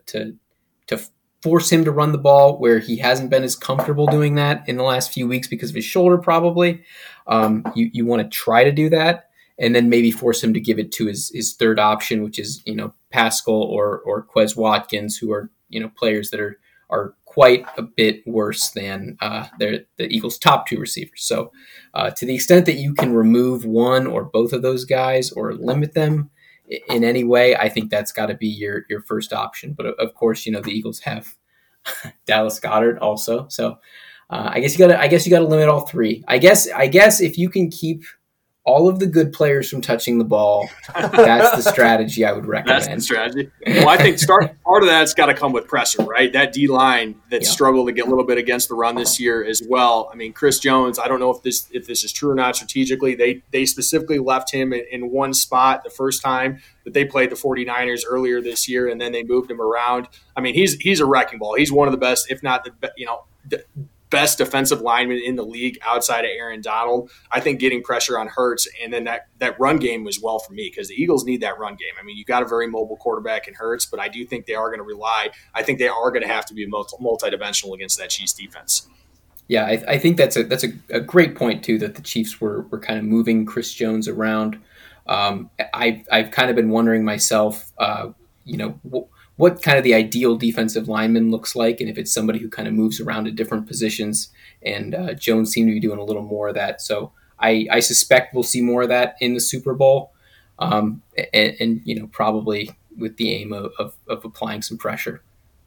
force him to run the ball where he hasn't been as comfortable doing that in the last few weeks because of his shoulder, probably. You want to try to do that, and then maybe force him to give it to his third option, which is Pascal or Quez Watkins, who are players that are quite a bit worse than the Eagles' top two receivers. So to the extent that you can remove one or both of those guys or limit them in any way, I think that's got to be your first option. But of course, the Eagles have Dallas Goedert also. So I guess you got to limit all three. I guess if you can keep all of the good players from touching the ball, that's the strategy I would recommend. That's the strategy. Well, I think part of that's got to come with pressure, right? That D-line that struggled to get a little bit against the run this year as well. I mean, Chris Jones, I don't know if this is true or not strategically. They specifically left him in one spot the first time that they played the 49ers earlier this year, and then they moved him around. I mean, he's a wrecking ball. He's one of the best, if not the best defensive lineman in the league outside of Aaron Donald. I think getting pressure on Hurts and then that run game was well for me because the Eagles need that run game. I mean, you got a very mobile quarterback in Hurts, but I do think they are going to rely. I think they are going to have to be multidimensional against that Chiefs defense. Yeah, I think that's a great point too, that the Chiefs were kind of moving Chris Jones around. I've kind of been wondering myself, what kind of the ideal defensive lineman looks like, and if it's somebody who kind of moves around to different positions. And Jones seemed to be doing a little more of that. So I suspect we'll see more of that in the Super Bowl, and probably with the aim of applying some pressure.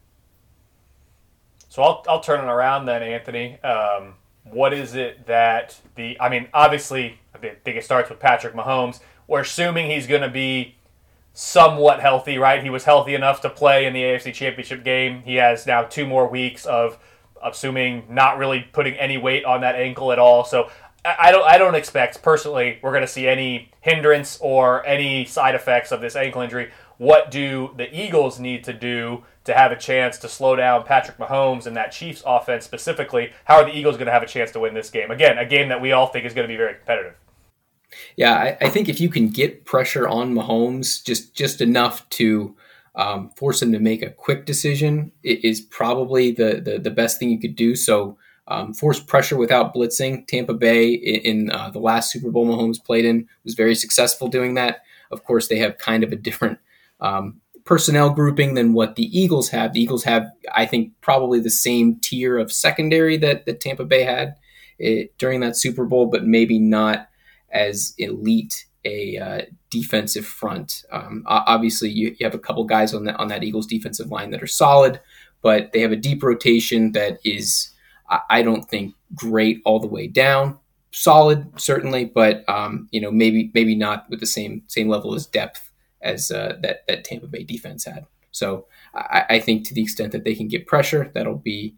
So I'll turn it around then, Anthony. What is it that obviously I think it starts with Patrick Mahomes. We're assuming he's going to be somewhat healthy, right? He was healthy enough to play in the AFC Championship game. He has now 2 more weeks of assuming not really putting any weight on that ankle at all. So I don't expect, personally, we're going to see any hindrance or any side effects of this ankle injury. What do the Eagles need to do to have a chance to slow down Patrick Mahomes and that Chiefs offense specifically? How are the Eagles going to have a chance to win this game? Again, a game that we all think is going to be very competitive. Yeah, I think if you can get pressure on Mahomes just enough to force him to make a quick decision, it is probably the best thing you could do. So force pressure without blitzing. Tampa Bay in the last Super Bowl Mahomes played in was very successful doing that. Of course, they have kind of a different personnel grouping than what the Eagles have. The Eagles have, I think, probably the same tier of secondary that Tampa Bay had during that Super Bowl, but maybe not as elite a defensive front. Obviously, you have a couple guys on that Eagles defensive line that are solid, but they have a deep rotation that is, I don't think, great all the way down. Solid, certainly, but maybe not with the same level as depth as that Tampa Bay defense had. So I think to the extent that they can get pressure, that'll be,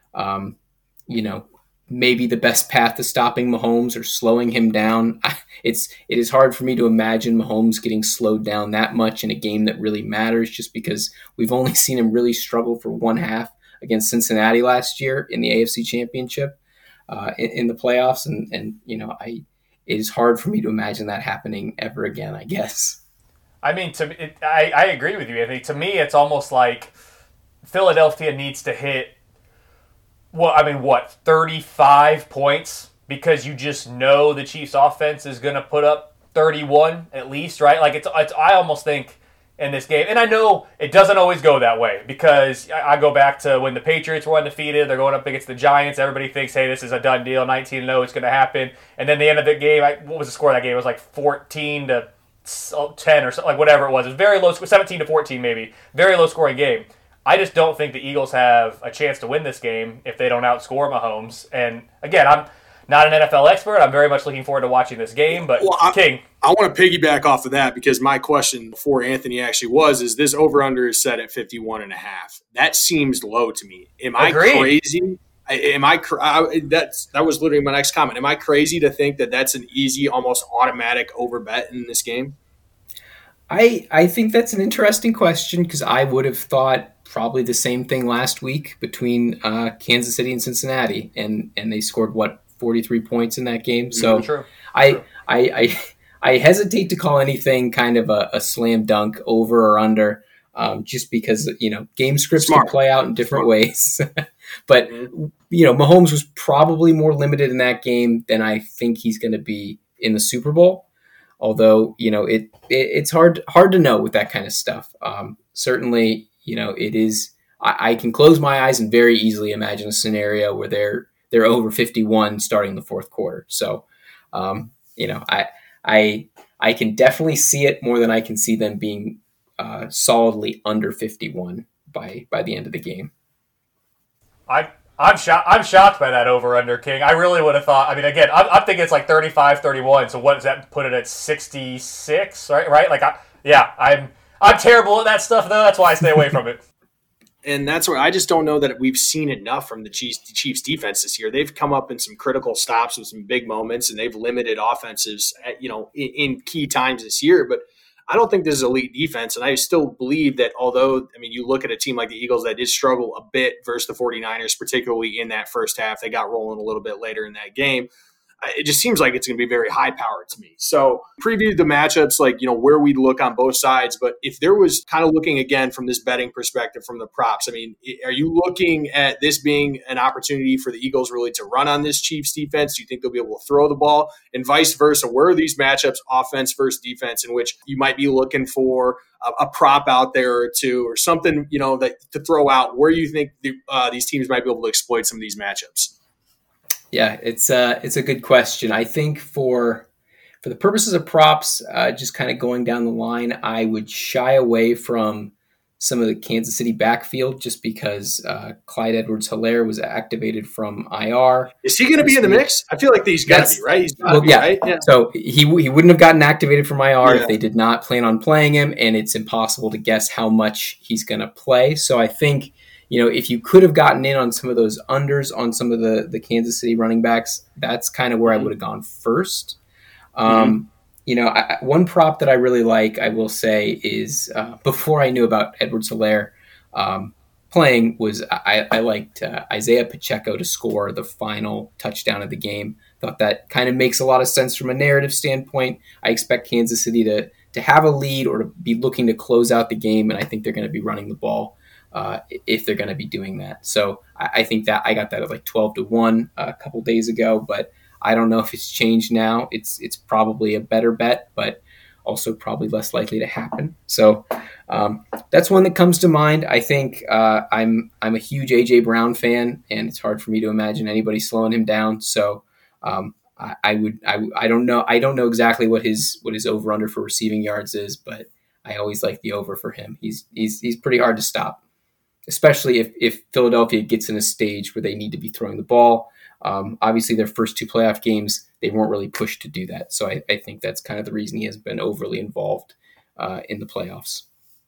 maybe the best path to stopping Mahomes or slowing him down. It is hard for me to imagine Mahomes getting slowed down that much in a game that really matters, just because we've only seen him really struggle for one half against Cincinnati last year in the AFC Championship in the playoffs. And it is hard for me to imagine that happening ever again, I guess. I mean, I agree with you, Anthony. To me, it's almost like Philadelphia needs to hit 35 points, because you just know the Chiefs offense is going to put up 31 at least, right? Like it's I almost think in this game, and I know it doesn't always go that way, because I go back to when the Patriots were undefeated, they're going up against the Giants, everybody thinks, hey, this is a done deal, 19-0, it's going to happen, and then the end of the game, what was the score of that game? It was like 14-7 10 or something, like whatever it was. It was very low, 17-14 maybe. Very low scoring game. I just don't think the Eagles have a chance to win this game if they don't outscore Mahomes. And again, I'm not an NFL expert. I'm very much looking forward to watching this game. But King, I want to piggyback off of that because my question for Anthony actually is this over-under is set at 51.5. That seems low to me. Am I crazy? That was literally my next comment. Am I crazy to think that that's an easy, almost automatic over bet in this game? I think that's an interesting question because I would have thought probably the same thing last week between Kansas City and Cincinnati, and they scored 43 points in that game. So True. I hesitate to call anything kind of a slam dunk over or under, just because game scripts can play out in different ways. But Mahomes was probably more limited in that game than I think he's going to be in the Super Bowl. Although it's hard to know with that kind of stuff. Certainly, it is. I can close my eyes and very easily imagine a scenario where they're over 51 starting the fourth quarter. So, I can definitely see it more than I can see them being solidly under 51 by the end of the game. I'm shocked by that over-under, King. I really would have thought. I mean, again, I'm thinking it's like 35-31. So what does that put it at 66? Right? Like, I'm terrible at that stuff though. That's why I stay away from it. And that's where I just don't know that we've seen enough from the Chiefs defense this year. They've come up in some critical stops with some big moments, and they've limited offenses, in key times this year. But I don't think this is elite defense, and I still believe that although, you look at a team like the Eagles that did struggle a bit versus the 49ers, particularly in that first half. They got rolling a little bit later in that game. It just seems like it's going to be very high-powered to me. So preview the matchups, where we look on both sides. But if there was kind of looking, again, from this betting perspective, from the props, are you looking at this being an opportunity for the Eagles really to run on this Chiefs defense? Do you think they'll be able to throw the ball? And vice versa, where are these matchups, offense versus defense, in which you might be looking for a prop out there or two or something, that to throw out where you think these teams might be able to exploit some of these matchups? Yeah, it's a good question. I think for the purposes of props, just kind of going down the line, I would shy away from some of the Kansas City backfield just because Clyde Edwards-Helaire was activated from IR. Is he going to be in the mix? I feel like he's got to be, right? He's got to be, right? Yeah. So he wouldn't have gotten activated from IR if they did not plan on playing him, and it's impossible to guess how much he's going to play. So I think, if you could have gotten in on some of those unders on some of the Kansas City running backs, that's kind of where I would have gone first. One prop that I really like, I will say, is before I knew about Edwards-Helaire playing, was I liked Isaiah Pacheco to score the final touchdown of the game. Thought that kind of makes a lot of sense from a narrative standpoint. I expect Kansas City to have a lead or to be looking to close out the game, and I think they're going to be running the ball if they're going to be doing that. So I think that I got that at like 12-1 a couple days ago, but I don't know if it's changed now. It's probably a better bet, but also probably less likely to happen. So that's one that comes to mind. I think I'm a huge AJ Brown fan, and it's hard for me to imagine anybody slowing him down. So I don't know exactly what his over under for receiving yards is, but I always like the over for him. He's pretty hard to stop, especially if Philadelphia gets in a stage where they need to be throwing the ball. Obviously, their first two playoff games, they weren't really pushed to do that. So I think that's kind of the reason he hasn't been overly involved in the playoffs.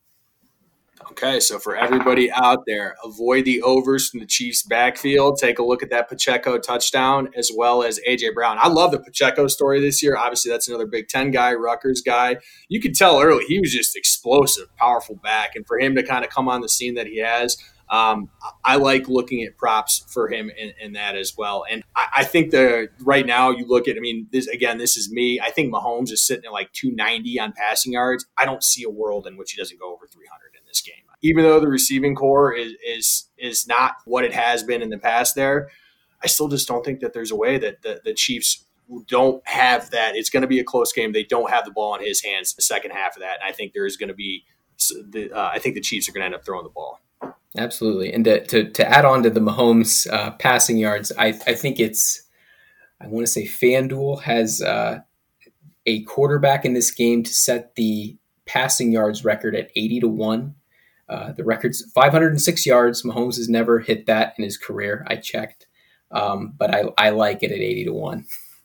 Okay, so for everybody out there, avoid the overs from the Chiefs backfield. Take a look at that Pacheco touchdown as well as A.J. Brown. I love the Pacheco story this year. Obviously, that's another Big Ten guy, Rutgers guy. You could tell early he was just explosive, powerful back. And for him to kind of come on the scene that he has, I like looking at props for him in that as well. And I think right now you look at, this is me. I think Mahomes is sitting at like 290 on passing yards. I don't see a world in which he doesn't go over 300 in this game. Even though the receiving core is not what it has been in the past there, I still just don't think that there's a way that the Chiefs don't have that. It's going to be a close game. They don't have the ball in his hands the second half of that. And I think there is going to be I think the Chiefs are going to end up throwing the ball. Absolutely. And to add on to the Mahomes passing yards, I think I want to say FanDuel has a quarterback in this game to set the passing yards record at 80-1. The record's 506 yards. Mahomes has never hit that in his career. I checked, but I like it at 80-1.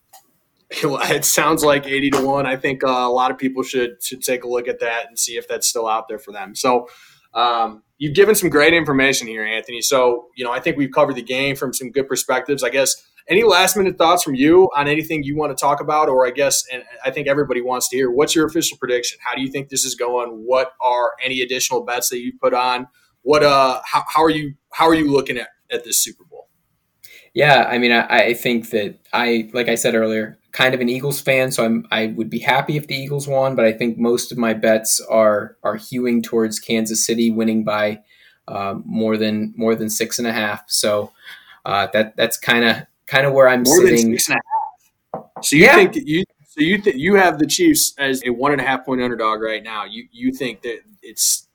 It sounds like 80-1. I think a lot of people should take a look at that and see if that's still out there for them. So you've given some great information here, Anthony. So, I think we've covered the game from some good perspectives. I guess any last minute thoughts from you on anything you want to talk about, or and I think everybody wants to hear, what's your official prediction? How do you think this is going? What are any additional bets that you've put on? How are you looking at this Super Bowl? Yeah, I mean, I think that like I said earlier, kind of an Eagles fan, so I would be happy if the Eagles won, but I think most of my bets are hewing towards Kansas City winning by more than 6.5. So that's kind of where I'm more sitting. More than 6.5. So you think you have the Chiefs as a 1.5 point underdog right now. You think that it's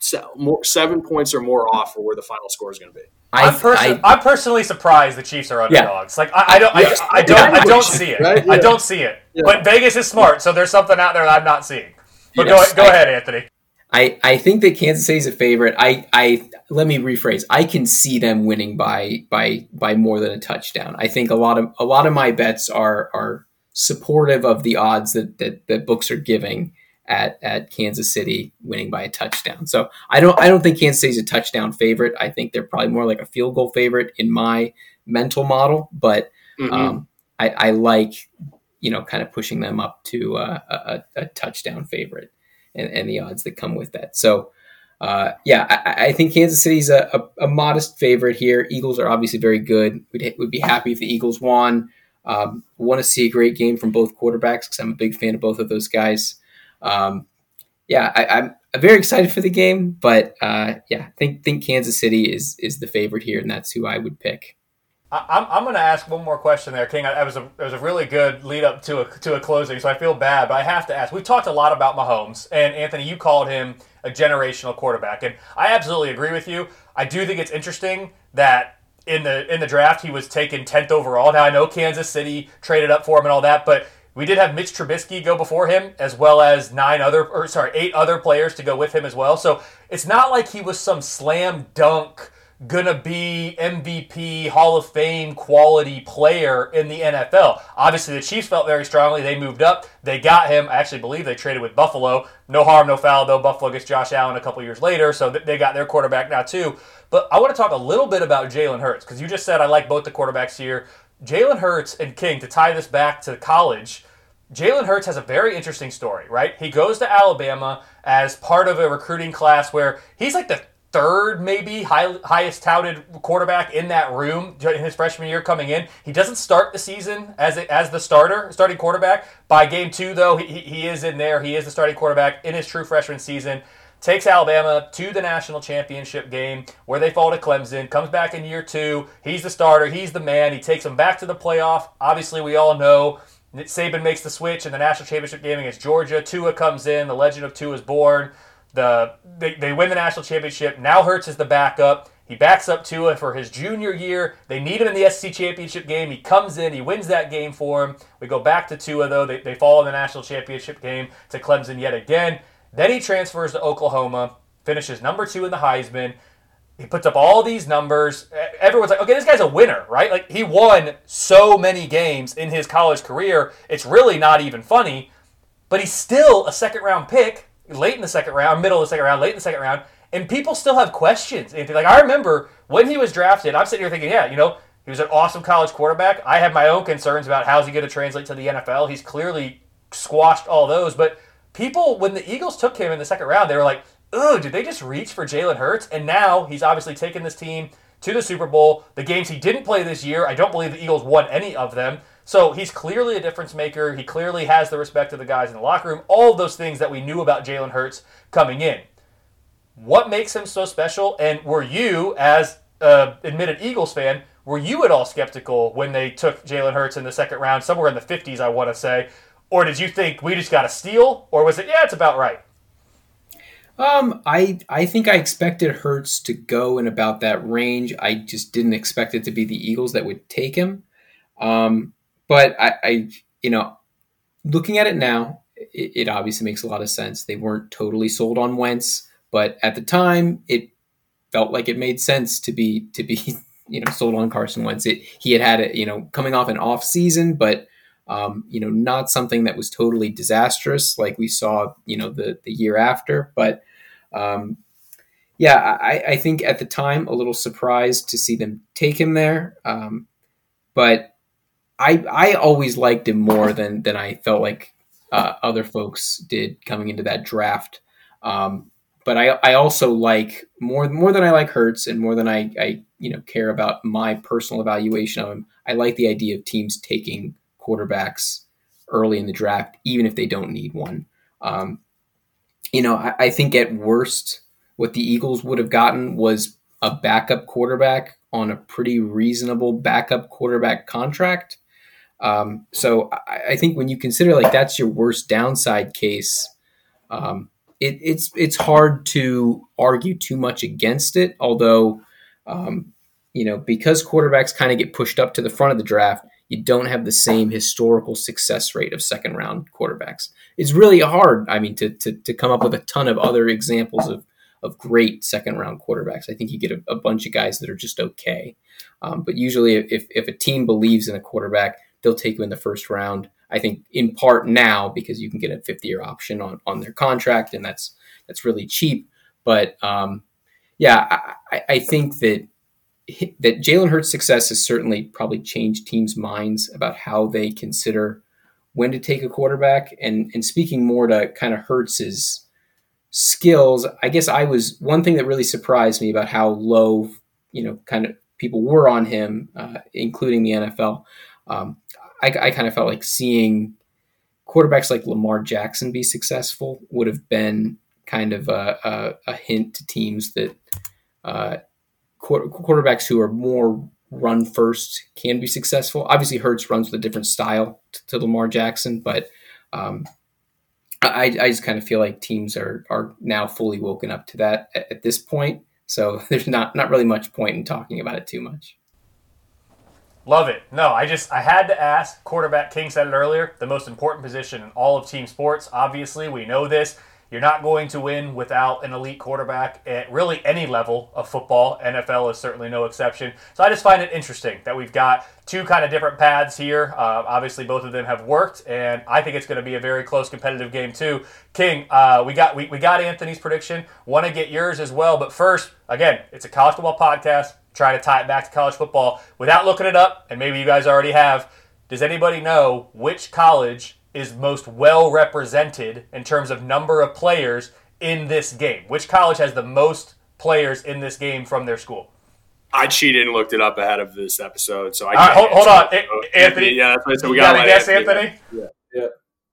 7 points or more off for where the final score is going to be. I'm personally surprised the Chiefs are underdogs. Yeah. Like I don't see it. Right? Yeah. I don't see it. Yeah. But Vegas is smart, so there's something out there that I'm not seeing. But go ahead, Anthony. I think that Kansas City is a favorite. Let me rephrase. I can see them winning by more than a touchdown. I think a lot of my bets are supportive of the odds that books are giving at Kansas City winning by a touchdown. So I don't think Kansas City's a touchdown favorite. I think they're probably more like a field goal favorite in my mental model, but I like, kind of pushing them up to a touchdown favorite and the odds that come with that. So I think Kansas City's a modest favorite here. Eagles are obviously very good. We'd be happy if the Eagles won. Want to see a great game from both quarterbacks because I'm a big fan of both of those guys. I'm very excited for the game, but think Kansas City is the favorite here, and that's who I would pick. I'm going to ask one more question there, King. It was a really good lead up to a closing, so I feel bad, but I have to ask. We've talked a lot about Mahomes, and Anthony, you called him a generational quarterback, and I absolutely agree with you. I do think it's interesting that in the draft he was taken 10th overall. Now I know Kansas City traded up for him and all that, but we did have Mitch Trubisky go before him, as well as 8 other players to go with him as well. So it's not like he was some slam dunk, gonna be MVP, Hall of Fame quality player in the NFL. Obviously, the Chiefs felt very strongly. They moved up. They got him. I actually believe they traded with Buffalo. No harm, no foul, though. Buffalo gets Josh Allen a couple years later, so they got their quarterback now, too. But I want to talk a little bit about Jalen Hurts, because you just said I like both the quarterbacks here. Jalen Hurts and King, to tie this back to college, Jalen Hurts has a very interesting story, right? He goes to Alabama as part of a recruiting class where he's like the third, maybe, highest touted quarterback in that room in his freshman year coming in. He doesn't start the season as the starting quarterback. By game 2, though, he is in there. He is the starting quarterback in his true freshman season. Takes Alabama to the national championship game where they fall to Clemson, comes back in year 2. He's the starter. He's the man. He takes them back to the playoff. Obviously, we all know Saban makes the switch in the national championship game against Georgia. Tua comes in. The legend of Tua is born. They win the national championship. Now Hurts is the backup. He backs up Tua for his junior year. They need him in the SEC championship game. He comes in. He wins that game for him. We go back to Tua, though. They fall in the national championship game to Clemson yet again. Then he transfers to Oklahoma, finishes number 2 in the Heisman. He puts up all these numbers. Everyone's like, okay, this guy's a winner, right? Like, he won so many games in his college career. It's really not even funny. But he's still a second-round pick, late in the second round, middle of the second round, late in the second round, and people still have questions. Like, I remember when he was drafted, I'm sitting here thinking, he was an awesome college quarterback. I have my own concerns about how's he going to translate to the NFL. He's clearly squashed all those, but people, when the Eagles took him in the second round, they were like, oh, did they just reach for Jalen Hurts? And now he's obviously taken this team to the Super Bowl. The games he didn't play this year, I don't believe the Eagles won any of them. So he's clearly a difference maker. He clearly has the respect of the guys in the locker room. All of those things that we knew about Jalen Hurts coming in. What makes him so special? And were you, as an admitted Eagles fan, were you at all skeptical when they took Jalen Hurts in the second round, somewhere in the 50s, I want to say? Or did you think we just got a steal? Or was it, it's about right? I think I expected Hurts to go in about that range. I just didn't expect it to be the Eagles that would take him. But looking at it now, it obviously makes a lot of sense. They weren't totally sold on Wentz, but at the time, it felt like it made sense to be sold on Carson Wentz. He had a coming off an off season, but not something that was totally disastrous like we saw the year after. But I think at the time a little surprised to see them take him there, but I always liked him more than I felt like other folks did coming into that draft. But I also like more than I like Hurts and more than I care about my personal evaluation of him. I like the idea of teams taking quarterbacks early in the draft, even if they don't need one. I think at worst, what the Eagles would have gotten was a backup quarterback on a pretty reasonable backup quarterback contract. So I think when you consider like that's your worst downside case, it's hard to argue too much against it. Although, because quarterbacks kind of get pushed up to the front of the draft, you don't have the same historical success rate of second round quarterbacks. It's really hard. I mean, to come up with a ton of other examples of great second round quarterbacks. I think you get a bunch of guys that are just okay. But usually if a team believes in a quarterback, they'll take you in the first round. I think in part now because you can get a 5th-year option on their contract, and that's really cheap. But I think that Jalen Hurts' success has certainly probably changed teams' minds about how they consider when to take a quarterback. And speaking more to kind of Hurts' skills, I guess one thing that really surprised me about how low, kind of people were on him, including the NFL. I kind of felt like seeing quarterbacks like Lamar Jackson be successful would have been kind of a hint to teams that quarterbacks who are more run first can be successful. Obviously, Hurts runs with a different style to Lamar Jackson, but I just kind of feel like teams are now fully woken up to that at this point. So there's not really much point in talking about it too much. Love it. No, I had to ask. Quarterback, King said it earlier, the most important position in all of team sports. Obviously, we know this. You're not going to win without an elite quarterback at really any level of football. NFL is certainly no exception. So I just find it interesting that we've got two kind of different paths here. Obviously, both of them have worked, and I think it's going to be a very close competitive game too. King, we got Anthony's prediction. Want to get yours as well. But first, again, it's a college football podcast. Try to tie it back to college football without looking it up, and maybe you guys already have. Does anybody know which college is most well represented in terms of number of players in this game? Which college has the most players in this game from their school? I cheated and looked it up ahead of this episode, so I can't. Hold on, Anthony. Yeah, that's right. So we got to guess, Anthony. Yeah.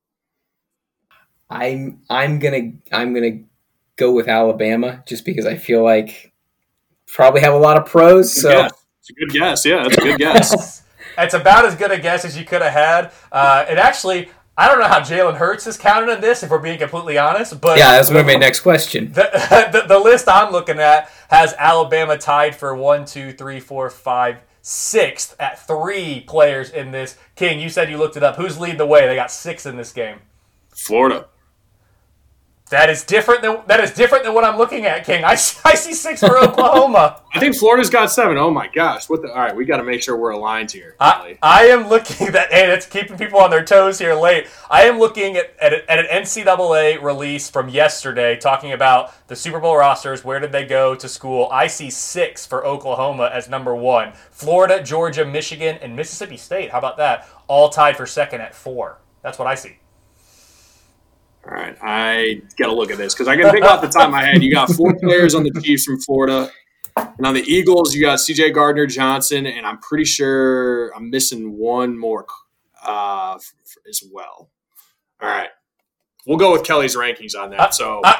I'm gonna go with Alabama just because I feel like probably have a lot of pros. So it's a good guess. Yeah, that's a good guess. It's about as good a guess as you could have had. And actually, I don't know how Jalen Hurts is counted in this, if we're being completely honest. But yeah, that's going to be my next question. The list I'm looking at has Alabama tied for 1, 2, 3, 4, 5, 6th at 3 players in this. King, you said you looked it up. Who's leading the way? They got 6 in this game. Florida. That is different than what I'm looking at, King. I see 6 for Oklahoma. I think Florida's got 7. Oh my gosh! All right, we got to make sure we're aligned here. I am looking that's keeping people on their toes here late. I am looking at an NCAA release from yesterday talking about the Super Bowl rosters. Where did they go to school? I see 6 for Oklahoma as number 1. Florida, Georgia, Michigan, and Mississippi State. How about that? All tied for 2nd at 4. That's what I see. All right, I got to look at this because I can think off the top of my head. You got 4 players on the Chiefs from Florida, and on the Eagles, you got C.J. Gardner-Johnson, and I'm pretty sure I'm missing one more as well. All right, we'll go with Kelly's rankings on that.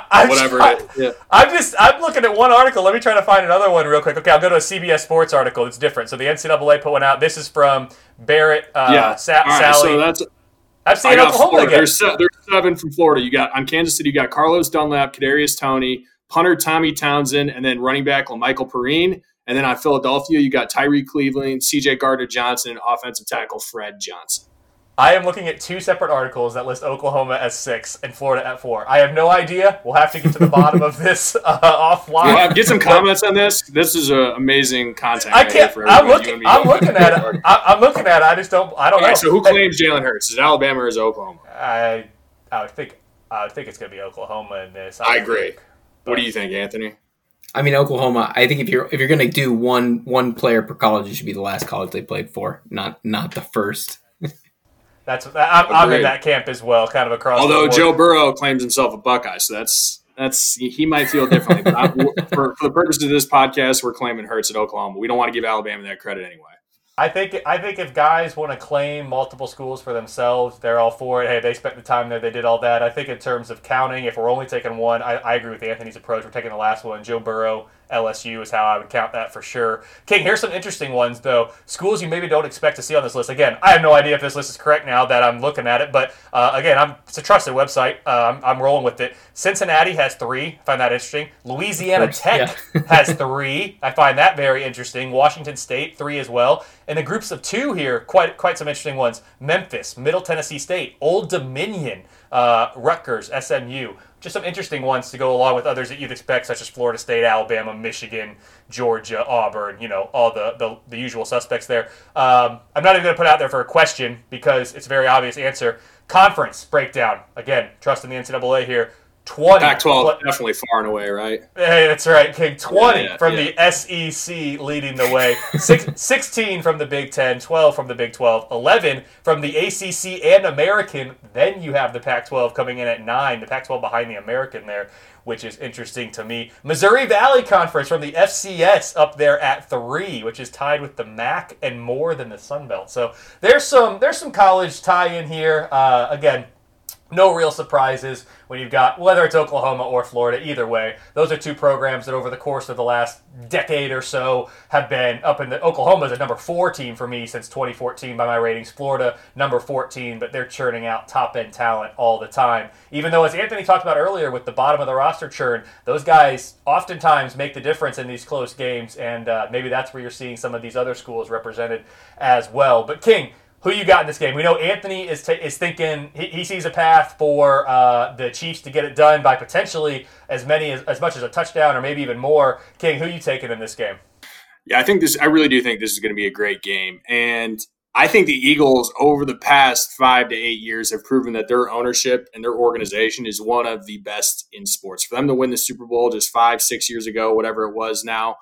I'm looking at one article. Let me try to find another one real quick. Okay, I'll go to a CBS Sports article. It's different. So the NCAA put one out. This is from Barrett Sally. So that's. I've seen Oklahoma again. There's 7 from Florida. You got on Kansas City. You got Carlos Dunlap, Kadarius Toney, punter Tommy Townsend, and then running back LaMichael Perrine. And then on Philadelphia, you got Tyree Cleveland, C.J. Gardner-Johnson, and offensive tackle Fred Johnson. I am looking at 2 separate articles that list Oklahoma as 6 and Florida at 4. I have no idea. We'll have to get to the bottom of this offline. Well, get some comments on this. This is amazing content. I can't. I'm looking at it. I'm looking at it. I just don't. I don't know. Right, so who claims Jalen Hurts? Is it Alabama or is it Oklahoma? I would think it's going to be Oklahoma in this. I agree. What do you think, Anthony? I mean, Oklahoma. I think if you're going to do one player per college, it should be the last college they played for, not the first. I'm in that camp as well, kind of across. Although the board. Joe Burrow claims himself a Buckeye, so that's he might feel differently. But for the purpose of this podcast, we're claiming Hurts at Oklahoma. We don't want to give Alabama that credit anyway. I think if guys want to claim multiple schools for themselves, they're all for it. Hey, they spent the time there, they did all that. I think in terms of counting, if we're only taking one, I agree with Anthony's approach. We're taking the last one. Joe Burrow, LSU is how I would count that for sure. King, here's some interesting ones, though. Schools you maybe don't expect to see on this list. Again, I have no idea if this list is correct now that I'm looking at it, but again, it's a trusted website. I'm rolling with it. Cincinnati has 3. I find that interesting. Louisiana Tech has 3. I find that very interesting. Washington State, 3 as well. And the groups of 2 here, quite some interesting ones. Memphis, Middle Tennessee State, Old Dominion, Rutgers, SMU. Just some interesting ones to go along with others that you'd expect, such as Florida State, Alabama, Michigan, Georgia, Auburn, all the usual suspects there. I'm not even going to put it out there for a question because it's a very obvious answer. Conference breakdown. Again, trusting the NCAA here. 20. Pac-12 definitely far and away, right? Hey, that's right, King. 20 from the SEC leading the way. 16 from the Big 10, 12 from the Big 12, 11 from the ACC and American. Then you have the Pac-12 coming in at 9, the Pac-12 behind the American there, which is interesting to me. Missouri Valley Conference from the FCS up there at 3, which is tied with the MAC and more than the Sun Belt. So there's some college tie-in here. Again, no real surprises when you've got, whether it's Oklahoma or Florida, either way. Those are 2 programs that over the course of the last decade or so have been up in the, Oklahoma's a number 4 team for me since 2014 by my ratings. Florida, number 14, but they're churning out top-end talent all the time. Even though, as Anthony talked about earlier with the bottom of the roster churn, those guys oftentimes make the difference in these close games, and maybe that's where you're seeing some of these other schools represented as well. But King, who you got in this game? We know Anthony is thinking he sees a path for the Chiefs to get it done by potentially as much as a touchdown or maybe even more. King, who you taking in this game? Yeah, I really do think this is going to be a great game. And I think the Eagles over the past 5 to 8 years have proven that their ownership and their organization is one of the best in sports. For them to win the Super Bowl just 5-6 years ago, whatever it was now,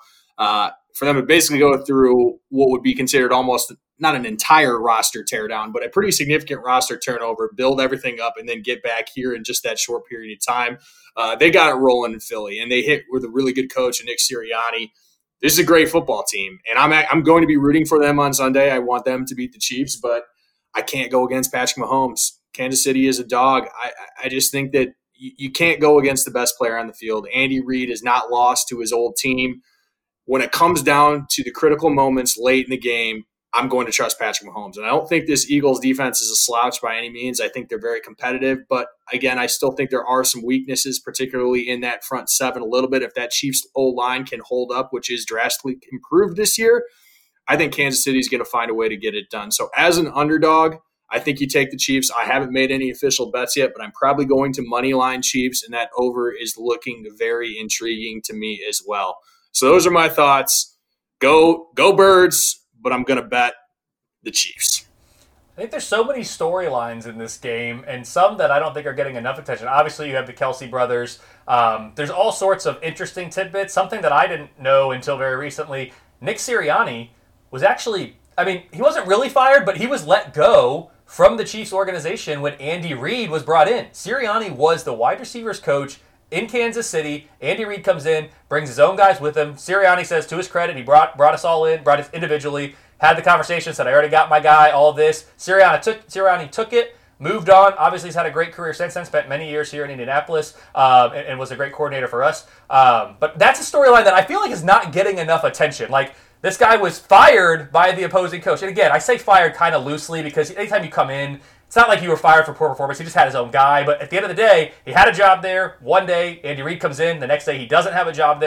for them to basically go through what would be considered almost not an entire roster teardown, but a pretty significant roster turnover, build everything up, and then get back here in just that short period of time. They got it rolling in Philly, and they hit with a really good coach, Nick Sirianni. This is a great football team, and I'm going to be rooting for them on Sunday. I want them to beat the Chiefs, but I can't go against Patrick Mahomes. Kansas City is a dog. I just think that you can't go against the best player on the field. Andy Reid is not lost to his old team. When it comes down to the critical moments late in the game, I'm going to trust Patrick Mahomes. And I don't think this Eagles defense is a slouch by any means. I think they're very competitive. But, again, I still think there are some weaknesses, particularly in that front 7 a little bit. If that Chiefs O-line can hold up, which is drastically improved this year, I think Kansas City is going to find a way to get it done. So as an underdog, I think you take the Chiefs. I haven't made any official bets yet, but I'm probably going to moneyline Chiefs, and that over is looking very intriguing to me as well. So those are my thoughts. Go Birds, but I'm going to bet the Chiefs. I think there's so many storylines in this game, and some that I don't think are getting enough attention. Obviously, you have the Kelce brothers. There's all sorts of interesting tidbits. Something that I didn't know until very recently, Nick Sirianni was actually, he wasn't really fired, but he was let go from the Chiefs organization when Andy Reid was brought in. Sirianni was the wide receivers coach in Kansas City. Andy Reid comes in, brings his own guys with him. Sirianni says, to his credit, he brought us all in, brought us individually, had the conversation, said, I already got my guy, all this. Sirianni took it, moved on. Obviously, he's had a great career since then, spent many years here in Indianapolis, and was a great coordinator for us. But that's a storyline that I feel like is not getting enough attention. Like, this guy was fired by the opposing coach. And again, I say fired kind of loosely because anytime you come in, it's not like you were fired for poor performance. He just had his own guy. But at the end of the day, he had a job there. One day, Andy Reid comes in. The next day, he doesn't have a job there.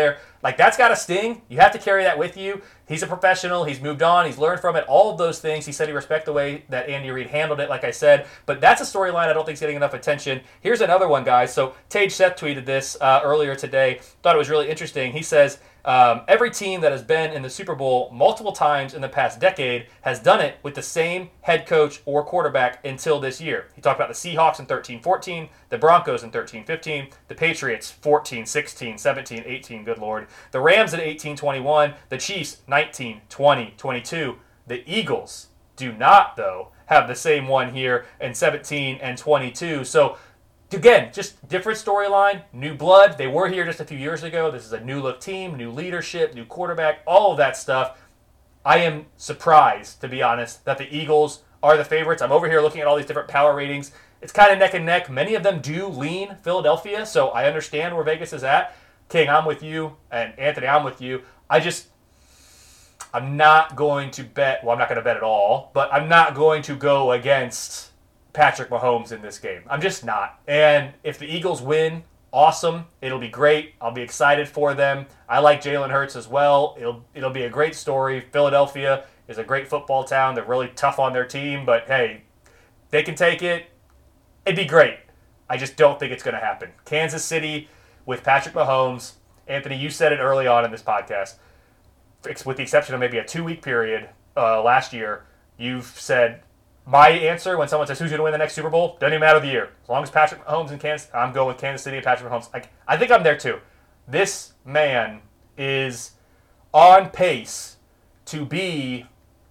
Like, that's got to sting. You have to carry that with you. He's a professional. He's moved on. He's learned from it. All of those things. He said he respected the way that Andy Reid handled it, like I said. But that's a storyline I don't think is getting enough attention. Here's another one, guys. So Tage Seth tweeted this earlier today. Thought it was really interesting. He says, every team that has been in the Super Bowl multiple times in the past decade has done it with the same head coach or quarterback until this year. He talked about the Seahawks in 13-14, the Broncos in 13-15, the Patriots 14-16, 17-18, good Lord, the Rams at 18-21, the Chiefs 19-20, 22. The Eagles do not, though, have the same one here in 17 and 22. So, again, just different storyline, new blood. They were here just a few years ago. This is a new look team, new leadership, new quarterback, all of that stuff. I am surprised, to be honest, that the Eagles are the favorites. I'm over here looking at all these different power ratings. It's kind of neck and neck. Many of them do lean Philadelphia, so I understand where Vegas is at. King, I'm with you, and Anthony, I'm with you. I'm not going to bet, well, I'm not going to bet at all, but I'm not going to go against Patrick Mahomes in this game. I'm just not. And if the Eagles win, awesome. It'll be great. I'll be excited for them. I like Jalen Hurts as well. It'll be a great story. Philadelphia is a great football town. They're really tough on their team, but hey, they can take it. It'd be great. I just don't think it's going to happen. Kansas City with Patrick Mahomes. Anthony, you said it early on in this podcast. With the exception of maybe a 2-week period last year, you've said, my answer when someone says who's going to win the next Super Bowl, doesn't even matter the year. As long as Patrick Mahomes in Kansas, I'm going with Kansas City and Patrick Mahomes. I think I'm there too. This man is on pace to be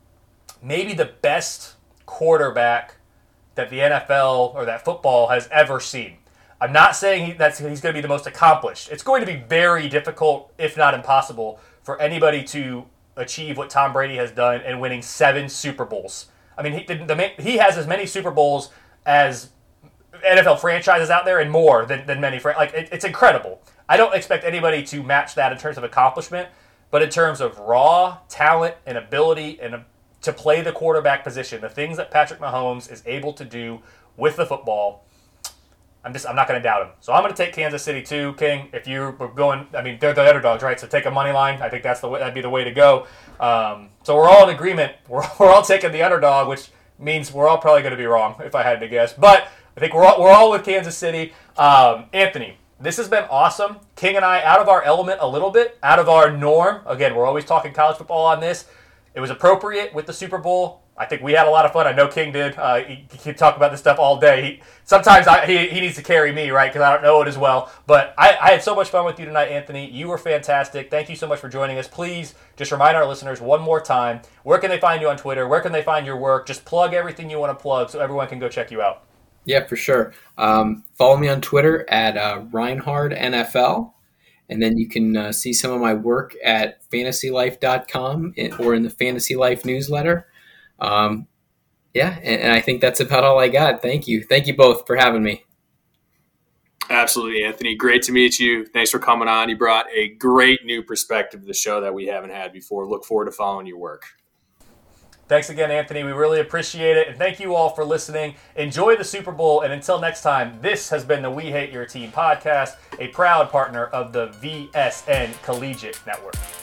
maybe the best quarterback that the NFL or that football has ever seen. I'm not saying he's going to be the most accomplished. It's going to be very difficult, if not impossible, for anybody to achieve what Tom Brady has done in winning 7 Super Bowls. I mean, he has as many Super Bowls as NFL franchises out there and more than many. It's incredible. I don't expect anybody to match that in terms of accomplishment, but in terms of raw talent and ability and to play the quarterback position, the things that Patrick Mahomes is able to do with the football, I'm not going to doubt him. So I'm going to take Kansas City too, King. If you were going, I mean, they're the underdogs, right? So take a money line. I think that'd be the way to go. So we're all in agreement. We're all taking the underdog, which means we're all probably going to be wrong if I had to guess. But I think we're all with Kansas City. Anthony, this has been awesome. King and I out of our element a little bit, out of our norm. Again, we're always talking college football on this. It was appropriate with the Super Bowl. I think we had a lot of fun. I know King did. He could talk about this stuff all day. Sometimes he needs to carry me, right, because I don't know it as well. But I had so much fun with you tonight, Anthony. You were fantastic. Thank you so much for joining us. Please just remind our listeners one more time, where can they find you on Twitter? Where can they find your work? Just plug everything you want to plug so everyone can go check you out. Yeah, for sure. Follow me on Twitter at ReinhardNFL. And then you can see some of my work at fantasylife.com or in the Fantasy Life newsletter. And I think that's about all I got. Thank you. Thank you both for having me. Absolutely, Anthony. Great to meet you. Thanks for coming on. You brought a great new perspective to the show that we haven't had before. Look forward to following your work. Thanks again, Anthony. We really appreciate it. And thank you all for listening. Enjoy the Super Bowl. And until next time, this has been the We Hate Your Team podcast, a proud partner of the VSN Collegiate Network.